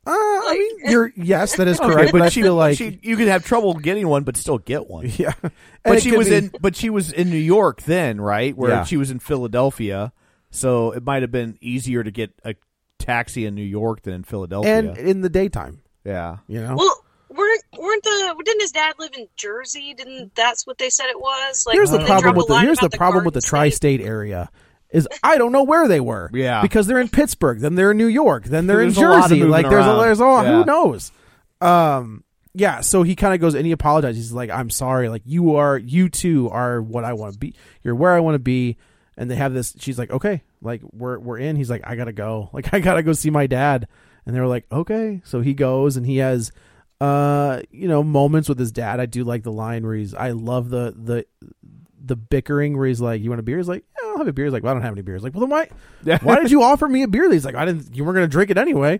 [SPEAKER 8] I mean, yes, that is correct.
[SPEAKER 7] but
[SPEAKER 8] I feel like
[SPEAKER 7] you could have trouble getting one, but still get one.
[SPEAKER 8] Yeah,
[SPEAKER 7] but she was in New York then, right? Where
[SPEAKER 8] Yeah.
[SPEAKER 7] she was in Philadelphia, so it might have been easier to get a taxi in New York than in Philadelphia.
[SPEAKER 8] and in the daytime,
[SPEAKER 7] yeah,
[SPEAKER 8] you know.
[SPEAKER 9] Well, didn't his dad live in Jersey? Didn't that's what they said it was? Like,
[SPEAKER 8] Here's the
[SPEAKER 9] they
[SPEAKER 8] problem
[SPEAKER 9] dropped
[SPEAKER 8] with
[SPEAKER 9] a line
[SPEAKER 8] here's the
[SPEAKER 9] about
[SPEAKER 8] problem with the
[SPEAKER 9] Garden State?
[SPEAKER 8] tri-state area is I don't know where they were.
[SPEAKER 7] Yeah.
[SPEAKER 8] because they're in Pittsburgh, then they're in New York, then they're in
[SPEAKER 7] There's a lot of
[SPEAKER 8] Jersey.
[SPEAKER 7] moving
[SPEAKER 8] Like
[SPEAKER 7] around.
[SPEAKER 8] there's a
[SPEAKER 7] Yeah.
[SPEAKER 8] who knows. Yeah. So he kind of goes and he apologizes. He's like, I'm sorry. Like you two are what I want to be. You're where I want to be. And they have this. She's like, okay, like we're in. He's like, I gotta go. Like I gotta go see my dad. And they were like, okay. So he goes and he has, moments with his dad. I do like the line where I love the bickering where he's like, you want a beer? He's like, yeah, I'll have a beer. He's like, well, I don't have any beers. Like, well, then why did you offer me a beer? He's like, you weren't going to drink it anyway.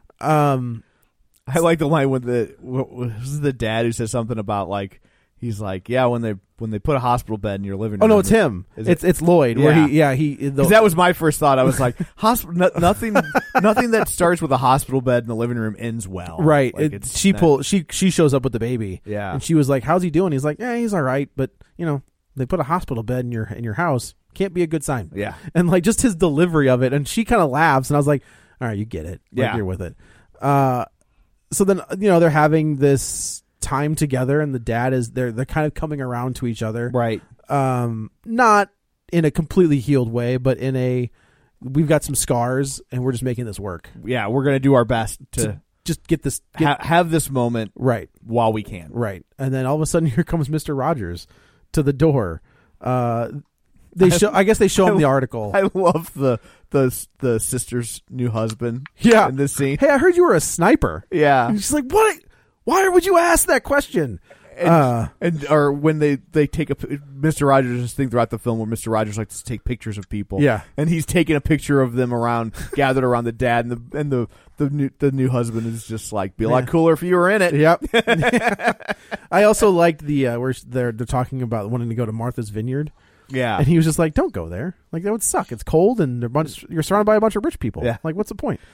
[SPEAKER 7] I like the line with the dad who says something about like he's like, yeah, when they put a hospital bed in your living room.
[SPEAKER 8] Oh no, it's him. It's Lloyd.
[SPEAKER 7] Yeah.
[SPEAKER 8] Where
[SPEAKER 7] because that was my first thought. I was like, nothing that starts with a hospital bed in the living room ends well.
[SPEAKER 8] Right.
[SPEAKER 7] Like
[SPEAKER 8] she shows up with the baby.
[SPEAKER 7] Yeah.
[SPEAKER 8] And she was like, how's he doing? He's like, yeah, he's all right, but they put a hospital bed in your house. Can't be a good sign.
[SPEAKER 7] Yeah.
[SPEAKER 8] And like just his delivery of it, and she kind of laughs, and I was like, all right, you get it. Like,
[SPEAKER 7] Yeah.
[SPEAKER 8] you're with it. So then they're having this time together, and the dad is they're kind of coming around to each other.
[SPEAKER 7] Right.
[SPEAKER 8] Not in a completely healed way, but in a we've got some scars, and we're just making this work.
[SPEAKER 7] Yeah, we're gonna do our best to
[SPEAKER 8] just get this
[SPEAKER 7] have this moment
[SPEAKER 8] right
[SPEAKER 7] while we can.
[SPEAKER 8] Right. And then all of a sudden, here comes Mr. Rogers to the door. I guess they show him the article.
[SPEAKER 7] I love the sister's new husband.
[SPEAKER 8] Yeah.
[SPEAKER 7] In this scene.
[SPEAKER 8] Hey, I heard you were a sniper.
[SPEAKER 7] Yeah.
[SPEAKER 8] And she's like, what? Why would you ask that question?
[SPEAKER 7] Or when they take Mr. Rogers, this thing throughout the film where Mr. Rogers likes to take pictures of people.
[SPEAKER 8] Yeah.
[SPEAKER 7] And he's taking a picture of them gathered around the dad, and the new husband is just like, be a lot cooler if you were in it.
[SPEAKER 8] Yep. I also liked the where they're talking about wanting to go to Martha's Vineyard.
[SPEAKER 7] Yeah.
[SPEAKER 8] And he was just like, don't go there. Like, that would suck. It's cold and you're surrounded by a bunch of rich people.
[SPEAKER 7] Yeah.
[SPEAKER 8] Like, what's the point?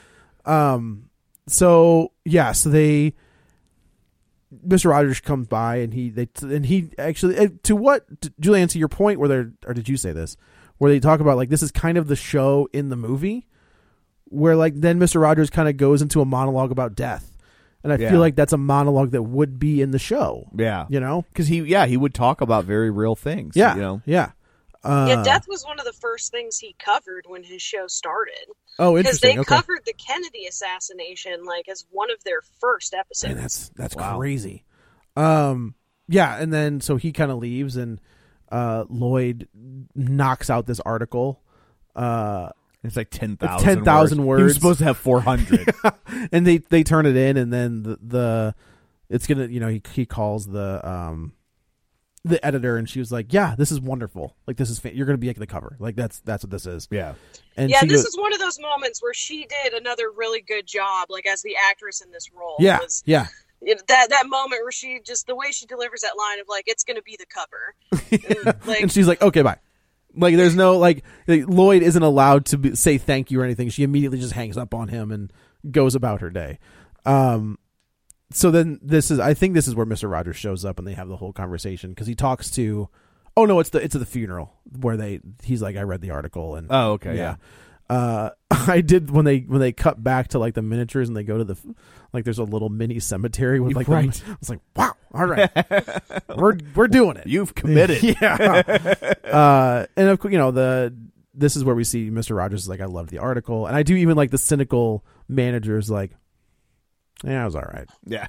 [SPEAKER 8] So Mr. Rogers comes by and he actually Julianne, to your point or did you say this, where they talk about like, this is kind of the show in the movie where like, then Mr. Rogers kind of goes into a monologue about death. And I feel like that's a monologue that would be in the show.
[SPEAKER 7] Yeah.
[SPEAKER 8] Because
[SPEAKER 7] he would talk about very real things.
[SPEAKER 8] Yeah. Yeah.
[SPEAKER 9] Death was one of the first things he covered when his show started.
[SPEAKER 8] Oh,
[SPEAKER 9] Because
[SPEAKER 8] interesting.
[SPEAKER 9] they covered the Kennedy assassination like as one of their first episodes.
[SPEAKER 8] Man, that's crazy. Yeah, and then so he kind of leaves, and Lloyd knocks out this article.
[SPEAKER 7] It's like 10,000
[SPEAKER 8] 10,000 words.
[SPEAKER 7] He was supposed to have 400.
[SPEAKER 8] And they turn it in, and then it's gonna he calls the editor, and she was like, yeah, this is wonderful, like this is you're gonna be at the cover, like that's what this is.
[SPEAKER 7] Yeah.
[SPEAKER 8] And
[SPEAKER 9] yeah, this is one of those moments where she did another really good job, like as the actress in this role.
[SPEAKER 8] Yeah.
[SPEAKER 9] That moment where she just the way she delivers that line of like, it's gonna be the cover.
[SPEAKER 8] And she's like, okay, bye. Like, there's no Lloyd isn't allowed to say thank you or anything. She immediately just hangs up on him and goes about her day. So then I think this is where Mr. Rogers shows up, and they have the whole conversation, because he talks to, oh no, it's at the funeral where he's like, I read the article, and
[SPEAKER 7] oh, okay. Yeah.
[SPEAKER 8] I did when they cut back to like the miniatures, and they go to there's a little mini cemetery with like,
[SPEAKER 7] right.
[SPEAKER 8] I was like, wow, all right, we're doing it.
[SPEAKER 7] You've committed.
[SPEAKER 8] Yeah. And of course, this is where we see Mr. Rogers is like, I loved the article, and I do even like the cynical managers like, yeah, it was all right.
[SPEAKER 7] Yeah.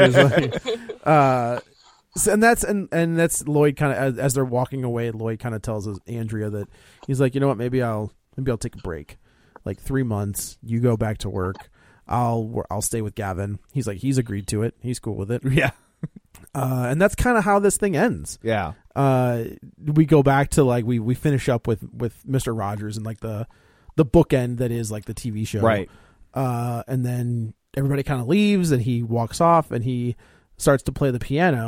[SPEAKER 8] So, and that's Lloyd kind of as they're walking away. Lloyd kind of tells Andrea that he's like, you know what, maybe I'll take a break, like 3 months. You go back to work. I'll stay with Gavin. He's like, he's agreed to it. He's cool with it.
[SPEAKER 7] Yeah.
[SPEAKER 8] And that's kind of how this thing ends.
[SPEAKER 7] Yeah.
[SPEAKER 8] We go back to like we finish up with Mr. Rogers and like the bookend that is like the TV show.
[SPEAKER 7] Right.
[SPEAKER 8] And then everybody kind of leaves, and he walks off, and he starts to play the piano,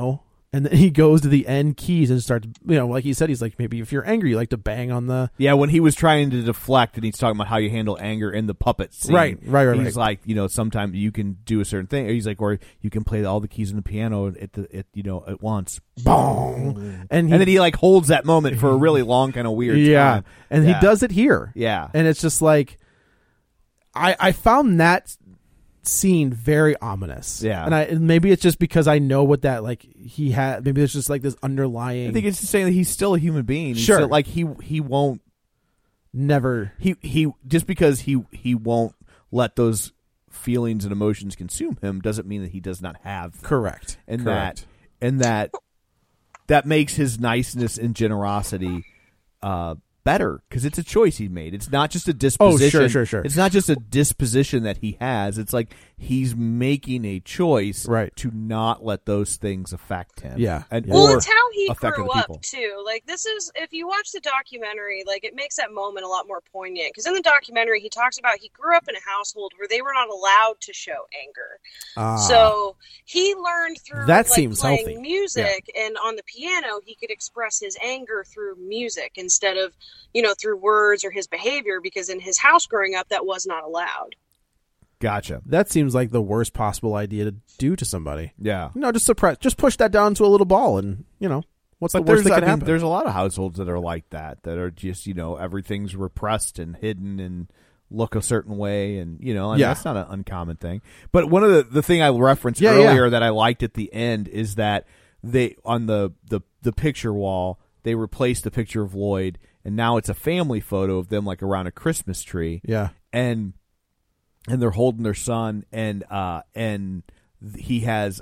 [SPEAKER 8] And then he goes to the end keys and starts, like he said, he's like, maybe if you're angry, you like to bang on the...
[SPEAKER 7] Yeah, when he was trying to deflect and he's talking about how you handle anger in the puppet scene.
[SPEAKER 8] Right.
[SPEAKER 7] He's like, sometimes you can do a certain thing. Or he's like, or you can play all the keys on the piano at once.
[SPEAKER 8] Bong.
[SPEAKER 7] And then he like holds that moment for a really long kind of weird time.
[SPEAKER 8] And he does it here.
[SPEAKER 7] Yeah.
[SPEAKER 8] And it's just like, I found that scene very ominous.
[SPEAKER 7] Yeah.
[SPEAKER 8] And maybe it's just because I know what that he had. Maybe there's just like this underlying.
[SPEAKER 7] I think it's just saying that he's still a human being. He's
[SPEAKER 8] sure.
[SPEAKER 7] Still, like he won't
[SPEAKER 8] never
[SPEAKER 7] he just because he won't let those feelings and emotions consume him doesn't mean that he does not have them.
[SPEAKER 8] Correct.
[SPEAKER 7] And
[SPEAKER 8] Correct.
[SPEAKER 7] that makes his niceness and generosity better because it's a choice he made. It's not just a disposition.
[SPEAKER 8] Oh, sure.
[SPEAKER 7] It's not just a disposition that he has. It's like he's making a choice to not let those things affect him.
[SPEAKER 8] Yeah.
[SPEAKER 9] Well, it's how he
[SPEAKER 7] affect
[SPEAKER 9] grew
[SPEAKER 7] other
[SPEAKER 9] up
[SPEAKER 7] people.
[SPEAKER 9] too. Like this is, if you watch the documentary, like it makes that moment a lot more poignant. Because in the documentary, he talks about he grew up in a household where they were not allowed to show anger. So he learned through
[SPEAKER 8] that seems
[SPEAKER 9] playing
[SPEAKER 8] healthy.
[SPEAKER 9] music and on the piano, he could express his anger through music instead of through words or his behavior. Because in his house growing up, that was not allowed.
[SPEAKER 7] Gotcha.
[SPEAKER 8] That seems like the worst possible idea to do to somebody.
[SPEAKER 7] Yeah.
[SPEAKER 8] Just push that down to a little ball and, what's the worst that could happen?
[SPEAKER 7] There's a lot of households that are like that are just, everything's repressed and hidden and look a certain way and, that's not an uncommon thing. But one of the thing I referenced earlier that I liked at the end is that they, on the picture wall, they replaced the picture of Lloyd and now it's a family photo of them like around a Christmas tree.
[SPEAKER 8] Yeah.
[SPEAKER 7] And they're holding their son, and he has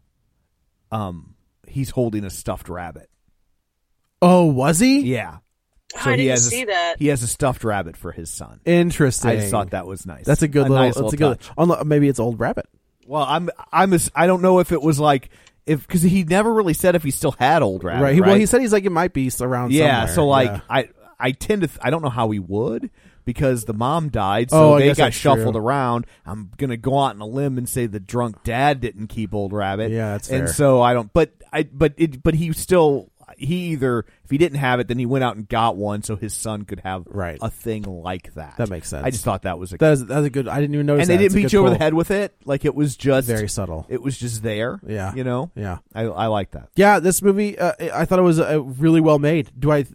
[SPEAKER 7] he's holding a stuffed rabbit.
[SPEAKER 8] Oh, was he?
[SPEAKER 7] Yeah. So
[SPEAKER 9] I didn't see that.
[SPEAKER 7] He has a stuffed rabbit for his son.
[SPEAKER 8] Interesting.
[SPEAKER 7] I just thought that was nice.
[SPEAKER 8] That's a good little. That's maybe it's old rabbit.
[SPEAKER 7] Well, I don't know if it was like because he never really said if he still had old rabbit.
[SPEAKER 8] Right. Well, he said he's like it might be around.
[SPEAKER 7] Yeah.
[SPEAKER 8] Somewhere.
[SPEAKER 7] So like I tend to I don't know how he would. Because the mom died, so they got shuffled around. I'm gonna go out on a limb and say the drunk dad didn't keep old rabbit.
[SPEAKER 8] Yeah, that's fair.
[SPEAKER 7] And so I don't. But he still either if he didn't have it, then he went out and got one, so his son could have a thing like that.
[SPEAKER 8] That makes sense.
[SPEAKER 7] I just thought that was a
[SPEAKER 8] good. I didn't even notice.
[SPEAKER 7] And they didn't beat you over the head with it. Like it was just
[SPEAKER 8] very subtle.
[SPEAKER 7] It was just there.
[SPEAKER 8] Yeah,
[SPEAKER 7] Yeah, I like that.
[SPEAKER 8] Yeah, this movie. I thought it was really well made. Do I?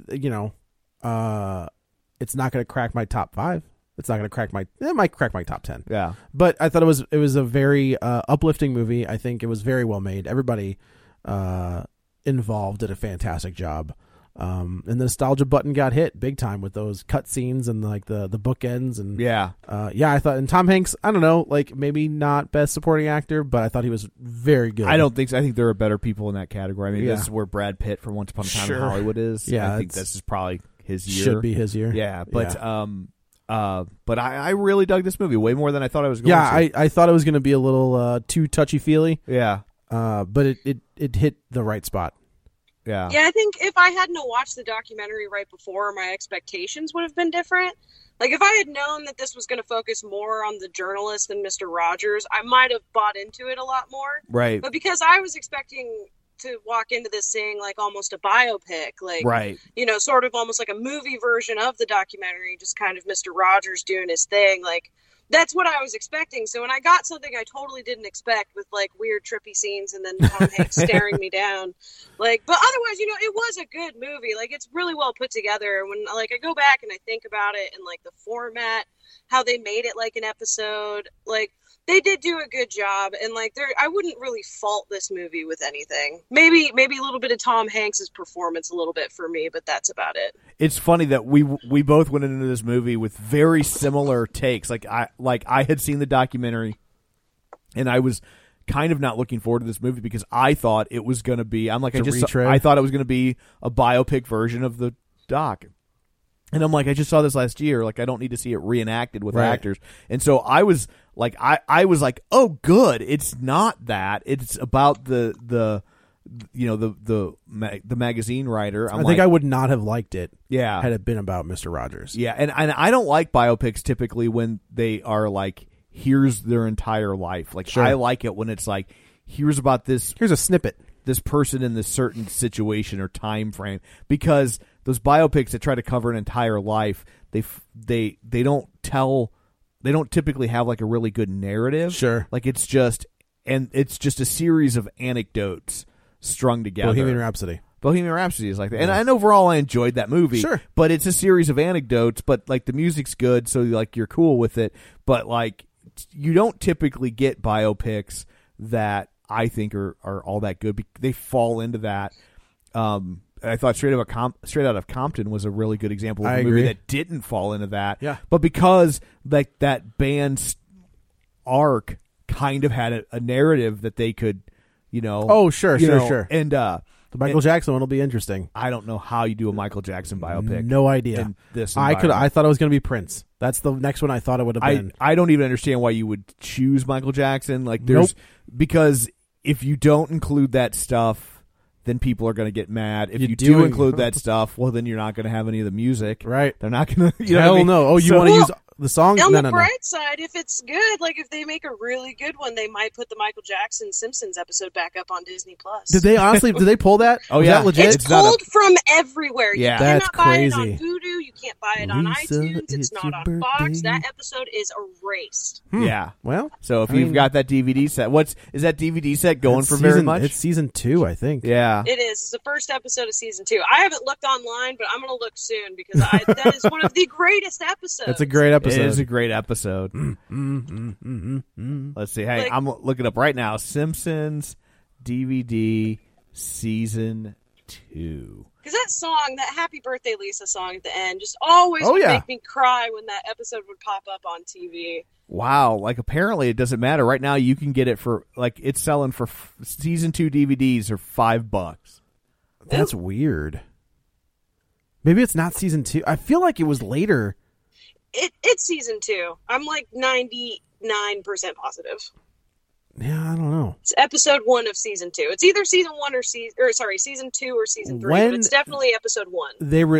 [SPEAKER 8] It's not going to crack my top 5. It's not going to crack it might crack my top 10.
[SPEAKER 7] Yeah.
[SPEAKER 8] But I thought it was a very uplifting movie. I think it was very well made. Everybody involved did a fantastic job. And the nostalgia button got hit big time with those cut scenes and like the bookends and I thought, and Tom Hanks, I don't know, like maybe not best supporting actor, but I thought he was very good.
[SPEAKER 7] I don't think so. I think there are better people in that category. I mean, this is where Brad Pitt from Once Upon a Time in Hollywood is.
[SPEAKER 8] Yeah,
[SPEAKER 7] I think this is probably his year.
[SPEAKER 8] Should be his year.
[SPEAKER 7] Yeah, but but I really dug this movie way more than I thought I was going to.
[SPEAKER 8] I thought it was going to be a little too touchy-feely.
[SPEAKER 7] Yeah.
[SPEAKER 8] But it hit the right spot.
[SPEAKER 7] Yeah.
[SPEAKER 9] Yeah, I think if I hadn't watched the documentary right before, my expectations would have been different. Like, if I had known that this was going to focus more on the journalist than Mr. Rogers, I might have bought into it a lot more.
[SPEAKER 7] Right.
[SPEAKER 9] But because I was expecting to walk into this saying like almost a biopic, like, sort of almost like a movie version of the documentary, just kind of Mr. Rogers doing his thing, like, that's what I was expecting. So when I got something I totally didn't expect with like weird trippy scenes and then Tom Hanks staring me down, like, but otherwise, it was a good movie. Like, it's really well put together. When like I go back and I think about it and like the format, how they made it like an episode, like they did do a good job. And like I wouldn't really fault this movie with anything. Maybe a little bit of Tom Hanks's performance a little bit for me, but that's about it.
[SPEAKER 7] It's funny that we both went into this movie with very similar takes. Like I had seen the documentary and I was kind of not looking forward to this movie because I thought it was going to be I thought it was going to be a biopic version of the doc. And I'm like, I just saw this last year. Like, I don't need to see it reenacted with actors. And so I was like, I was like, oh, good. It's not that. It's about the magazine writer.
[SPEAKER 8] I think I would not have liked it.
[SPEAKER 7] Yeah.
[SPEAKER 8] Had it been about Mr. Rogers.
[SPEAKER 7] Yeah, and I don't like biopics typically when they are like, here's their entire life. Like, I like it when it's like, here's about this.
[SPEAKER 8] Here's a snippet.
[SPEAKER 7] this person in this certain situation or time frame, because those biopics that try to cover an entire life, they don't typically have like a really good narrative.
[SPEAKER 8] Sure.
[SPEAKER 7] Like it's just a series of anecdotes strung together.
[SPEAKER 8] Bohemian Rhapsody is like that. And overall I enjoyed that movie.
[SPEAKER 7] Sure. But it's a series of anecdotes, but like the music's good, so like you're cool with it. But like you don't typically get biopics that I think are all that good. They fall into that. I thought Straight Out of Compton was a really good example of a movie that didn't fall into that.
[SPEAKER 8] Yeah.
[SPEAKER 7] But because like that band's arc kind of had a narrative that they could,
[SPEAKER 8] sure.
[SPEAKER 7] And
[SPEAKER 8] the Michael Jackson one will be interesting.
[SPEAKER 7] I don't know how you do a Michael Jackson biopic.
[SPEAKER 8] No idea.
[SPEAKER 7] In this
[SPEAKER 8] I thought it was going to be Prince. That's the next one I thought it would have been.
[SPEAKER 7] I don't even understand why you would choose Michael Jackson. Like because if you don't include that stuff, then people are going to get mad. If you do include that stuff, well, then you're not going to have any of the music.
[SPEAKER 8] Right.
[SPEAKER 7] They're not going to.
[SPEAKER 8] Hell no. Oh, you want to use the song?
[SPEAKER 9] On
[SPEAKER 8] No.
[SPEAKER 9] the bright side, if it's good, like if they make a really good one, they might put the Michael Jackson Simpsons episode back up on Disney Plus.
[SPEAKER 8] Did they pull that?
[SPEAKER 7] Oh,
[SPEAKER 8] Was
[SPEAKER 7] yeah.
[SPEAKER 8] that legit?
[SPEAKER 9] It's pulled from everywhere.
[SPEAKER 7] Yeah.
[SPEAKER 9] You
[SPEAKER 8] That's
[SPEAKER 9] cannot buy it
[SPEAKER 8] crazy.
[SPEAKER 9] on Vudu. You can't buy it on
[SPEAKER 8] Lisa,
[SPEAKER 9] iTunes. It's
[SPEAKER 8] it's
[SPEAKER 9] not
[SPEAKER 8] your
[SPEAKER 9] on Fox.
[SPEAKER 8] birthday.
[SPEAKER 9] That episode is erased.
[SPEAKER 7] Yeah.
[SPEAKER 8] Well,
[SPEAKER 7] So if you've got that DVD set, is that DVD set going for very much?
[SPEAKER 8] It's season 2, I think.
[SPEAKER 7] Yeah.
[SPEAKER 9] It is. It's the first episode of season 2. I haven't looked online, but I'm going to look soon because that is one of the greatest episodes.
[SPEAKER 8] It's a great episode.
[SPEAKER 7] It is a great episode. Let's see. Hey, I'm looking up right now. Simpsons DVD season 2.
[SPEAKER 9] Because that song, that Happy Birthday Lisa song at the end, just always would make me cry when that episode would pop up on TV.
[SPEAKER 7] Wow. Like apparently it doesn't matter. Right now you can get it for like it's selling for season 2 DVDs are $5.
[SPEAKER 8] That's weird. Maybe it's not season 2. I feel like it was later.
[SPEAKER 9] It's season 2. I'm like 99% positive.
[SPEAKER 8] Yeah, I don't know.
[SPEAKER 9] It's episode 1 of season 2. It's either season 1 or season 2 or season 3. But it's definitely episode 1.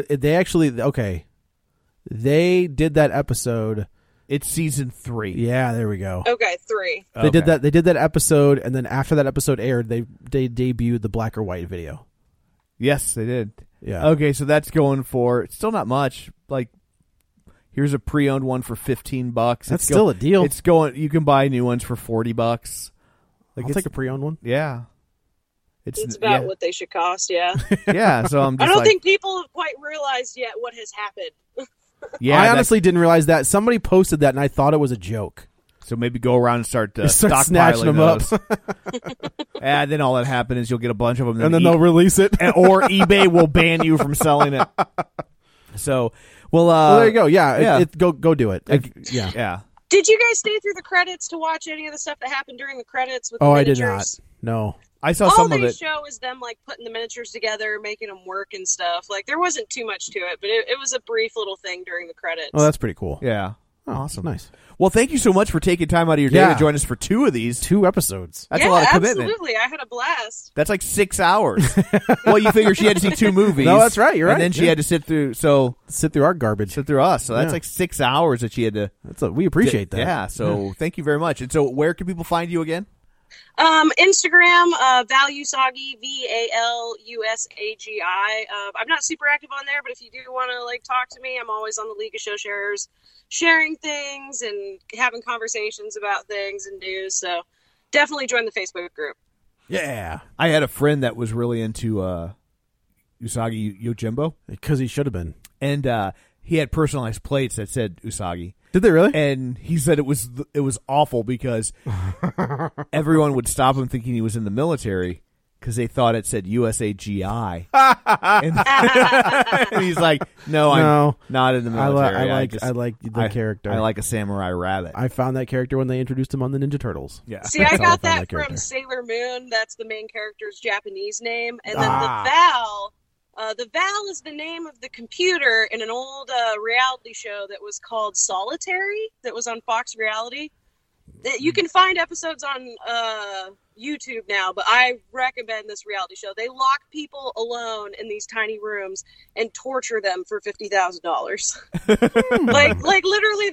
[SPEAKER 8] They did that episode.
[SPEAKER 7] It's season 3.
[SPEAKER 8] Yeah, there we go.
[SPEAKER 9] Okay, 3.
[SPEAKER 8] They did that episode, and then after that episode aired, they debuted the black or white video.
[SPEAKER 7] Yes, they did.
[SPEAKER 8] Yeah.
[SPEAKER 7] Okay, so that's going for still not much. Like here's a pre-owned one for $15.
[SPEAKER 8] That's still a deal.
[SPEAKER 7] It's going. You can buy new ones for $40. Like
[SPEAKER 8] I'll take a pre-owned one.
[SPEAKER 7] Yeah.
[SPEAKER 9] It's about what they should cost. Yeah.
[SPEAKER 7] Yeah. So I'm. Just
[SPEAKER 9] I don't think people have quite realized yet what has happened.
[SPEAKER 7] Yeah,
[SPEAKER 8] I honestly didn't realize that. Somebody posted that, and I thought it was a joke.
[SPEAKER 7] So maybe go around and start
[SPEAKER 8] snatching them
[SPEAKER 7] those.
[SPEAKER 8] up.
[SPEAKER 7] And then all that happens is you'll get a bunch of them,
[SPEAKER 8] and then they'll release it,
[SPEAKER 7] or eBay will ban you from selling it. So, well,
[SPEAKER 8] there you go. Yeah. Go do it.
[SPEAKER 7] Yeah.
[SPEAKER 9] Did you guys stay through the credits to watch any of the stuff that happened during the credits with the
[SPEAKER 8] I
[SPEAKER 9] miniatures?
[SPEAKER 8] did not. No.
[SPEAKER 7] I saw
[SPEAKER 9] all
[SPEAKER 7] some of
[SPEAKER 9] they
[SPEAKER 7] it.
[SPEAKER 9] show is them like putting the miniatures together, making them work and stuff. Like there wasn't too much to it, but it was a brief little thing during the credits.
[SPEAKER 8] Oh, that's pretty cool.
[SPEAKER 7] Yeah.
[SPEAKER 8] Oh,
[SPEAKER 7] awesome.
[SPEAKER 8] Nice.
[SPEAKER 7] Well, thank you so much for taking time out of your day to join us for 2 of these.
[SPEAKER 8] 2 episodes.
[SPEAKER 7] That's a lot of commitment.
[SPEAKER 9] Absolutely. I had a blast.
[SPEAKER 7] That's like 6 hours. Well, you figure she had to see 2 movies.
[SPEAKER 8] No, that's right. You're right.
[SPEAKER 7] And then she had to sit through our
[SPEAKER 8] garbage.
[SPEAKER 7] Sit through us. So that's like 6 hours that she had to.
[SPEAKER 8] We appreciate that.
[SPEAKER 7] Yeah. So thank you very much. And so where can people find you again?
[SPEAKER 9] Instagram, Valusagi, VALUSAGI. I'm not super active on there, but if you do want to like talk to me, I'm always on the League of Show Sharers, sharing things and having conversations about things and news. So definitely join the Facebook group.
[SPEAKER 8] Yeah,
[SPEAKER 7] I had a friend that was really into Usagi Yojimbo
[SPEAKER 8] because he should have been,
[SPEAKER 7] and he had personalized plates that said Usagi.
[SPEAKER 8] Did they really?
[SPEAKER 7] And he said it was awful because everyone would stop him thinking he was in the military because they thought it said USAGI. And he's like, no, I'm not in the military.
[SPEAKER 8] I like the character.
[SPEAKER 7] I like a samurai rabbit.
[SPEAKER 8] I found that character when they introduced him on the Ninja Turtles.
[SPEAKER 7] Yeah.
[SPEAKER 9] See, I got that from Sailor Moon. That's the main character's Japanese name. And then the Val... the Val is the name of the computer in an old reality show that was called Solitary that was on Fox Reality. You can find episodes on YouTube now, but I recommend this reality show. They lock people alone in these tiny rooms and torture them for $50,000. like literally,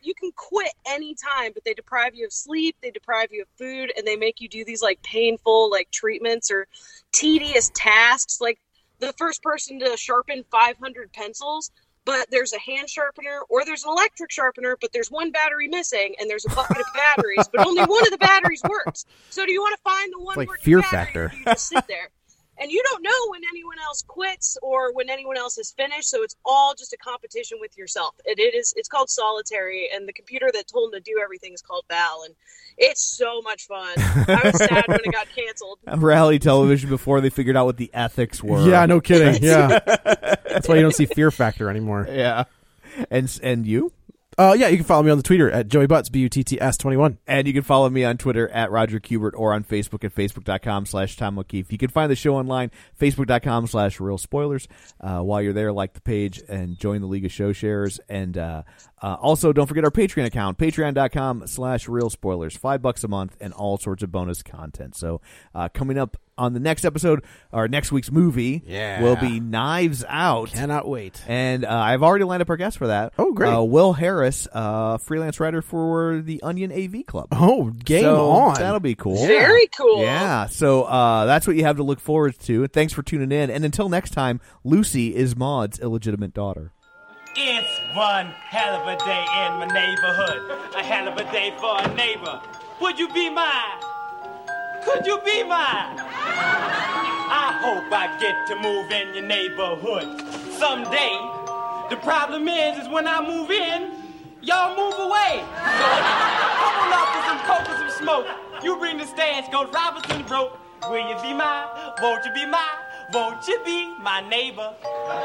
[SPEAKER 9] you can quit anytime, but they deprive you of sleep, they deprive you of food, and they make you do these like painful like treatments or tedious tasks. Like the first person to sharpen 500 pencils, but there's a hand sharpener or there's an electric sharpener, but there's one battery missing and there's a bucket of batteries, but only one of the batteries works. So do you want to find the one
[SPEAKER 8] like
[SPEAKER 9] working
[SPEAKER 8] Fear
[SPEAKER 9] battery,
[SPEAKER 8] Factor.
[SPEAKER 9] or you just sit there? And you don't know when anyone else quits or when anyone else is finished, so it's all just a competition with yourself. It's called Solitary, and the computer that told him to do everything is called Val, and it's so much fun. I was sad when it got canceled.
[SPEAKER 7] Reality television before they figured out what the ethics were.
[SPEAKER 8] Yeah, no kidding. Yeah, that's why you don't see Fear Factor anymore.
[SPEAKER 7] Yeah, and you?
[SPEAKER 8] Yeah, you can follow me on the Twitter at Joey Butts, BUTTS21.
[SPEAKER 7] And you can follow me on Twitter at Roger Kubert or on Facebook at Facebook.com/Tom O'Keefe. You can find the show online, Facebook.com/Real Spoilers. While you're there, like the page and join the League of Show Sharers. And also, don't forget our Patreon account, Patreon.com/Real Spoilers. $5 a month and all sorts of bonus content. So coming up on the next episode, or next week's movie, will be Knives Out.
[SPEAKER 8] Cannot wait.
[SPEAKER 7] And I've already lined up our guest for that.
[SPEAKER 8] Oh, great.
[SPEAKER 7] Will Harris, freelance writer for the Onion AV Club.
[SPEAKER 8] Oh, game
[SPEAKER 7] so
[SPEAKER 8] on.
[SPEAKER 7] That'll be cool.
[SPEAKER 9] Very cool.
[SPEAKER 7] Yeah, so that's what you have to look forward to. Thanks for tuning in. And until next time, Lucy is Maud's illegitimate daughter.
[SPEAKER 10] It's one hell of a day in my neighborhood. A hell of a day for a neighbor. Would you be mine? Could you be mine? I hope I get to move in your neighborhood someday. The problem is when I move in, y'all move away. So come on up with some coke and some smoke. You bring the stands, go Robinson broke. Will you be mine? Won't you be mine? Won't you be my neighbor?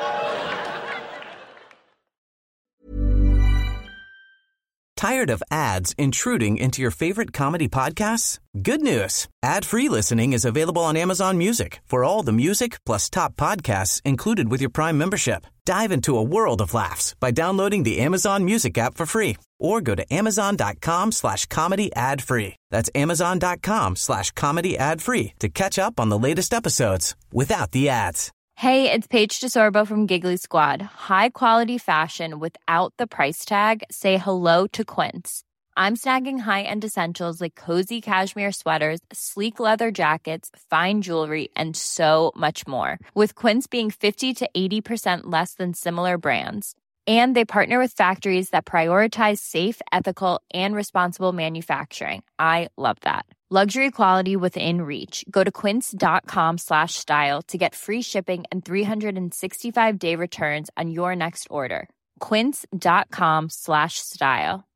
[SPEAKER 3] Tired of ads intruding into your favorite comedy podcasts? Good news. Ad-free listening is available on Amazon Music for all the music plus top podcasts included with your Prime membership. Dive into a world of laughs by downloading the Amazon Music app for free or go to amazon.com/comedy ad-free. That's amazon.com/comedy ad-free to catch up on the latest episodes without the ads.
[SPEAKER 11] Hey, it's Paige DeSorbo from Giggly Squad. High quality fashion without the price tag. Say hello to Quince. I'm snagging high-end essentials like cozy cashmere sweaters, sleek leather jackets, fine jewelry, and so much more. With Quince being 50 to 80% less than similar brands. And they partner with factories that prioritize safe, ethical, and responsible manufacturing. I love that. Luxury quality within reach. Go to quince.com/style to get free shipping and 365-day returns on your next order. Quince.com/style.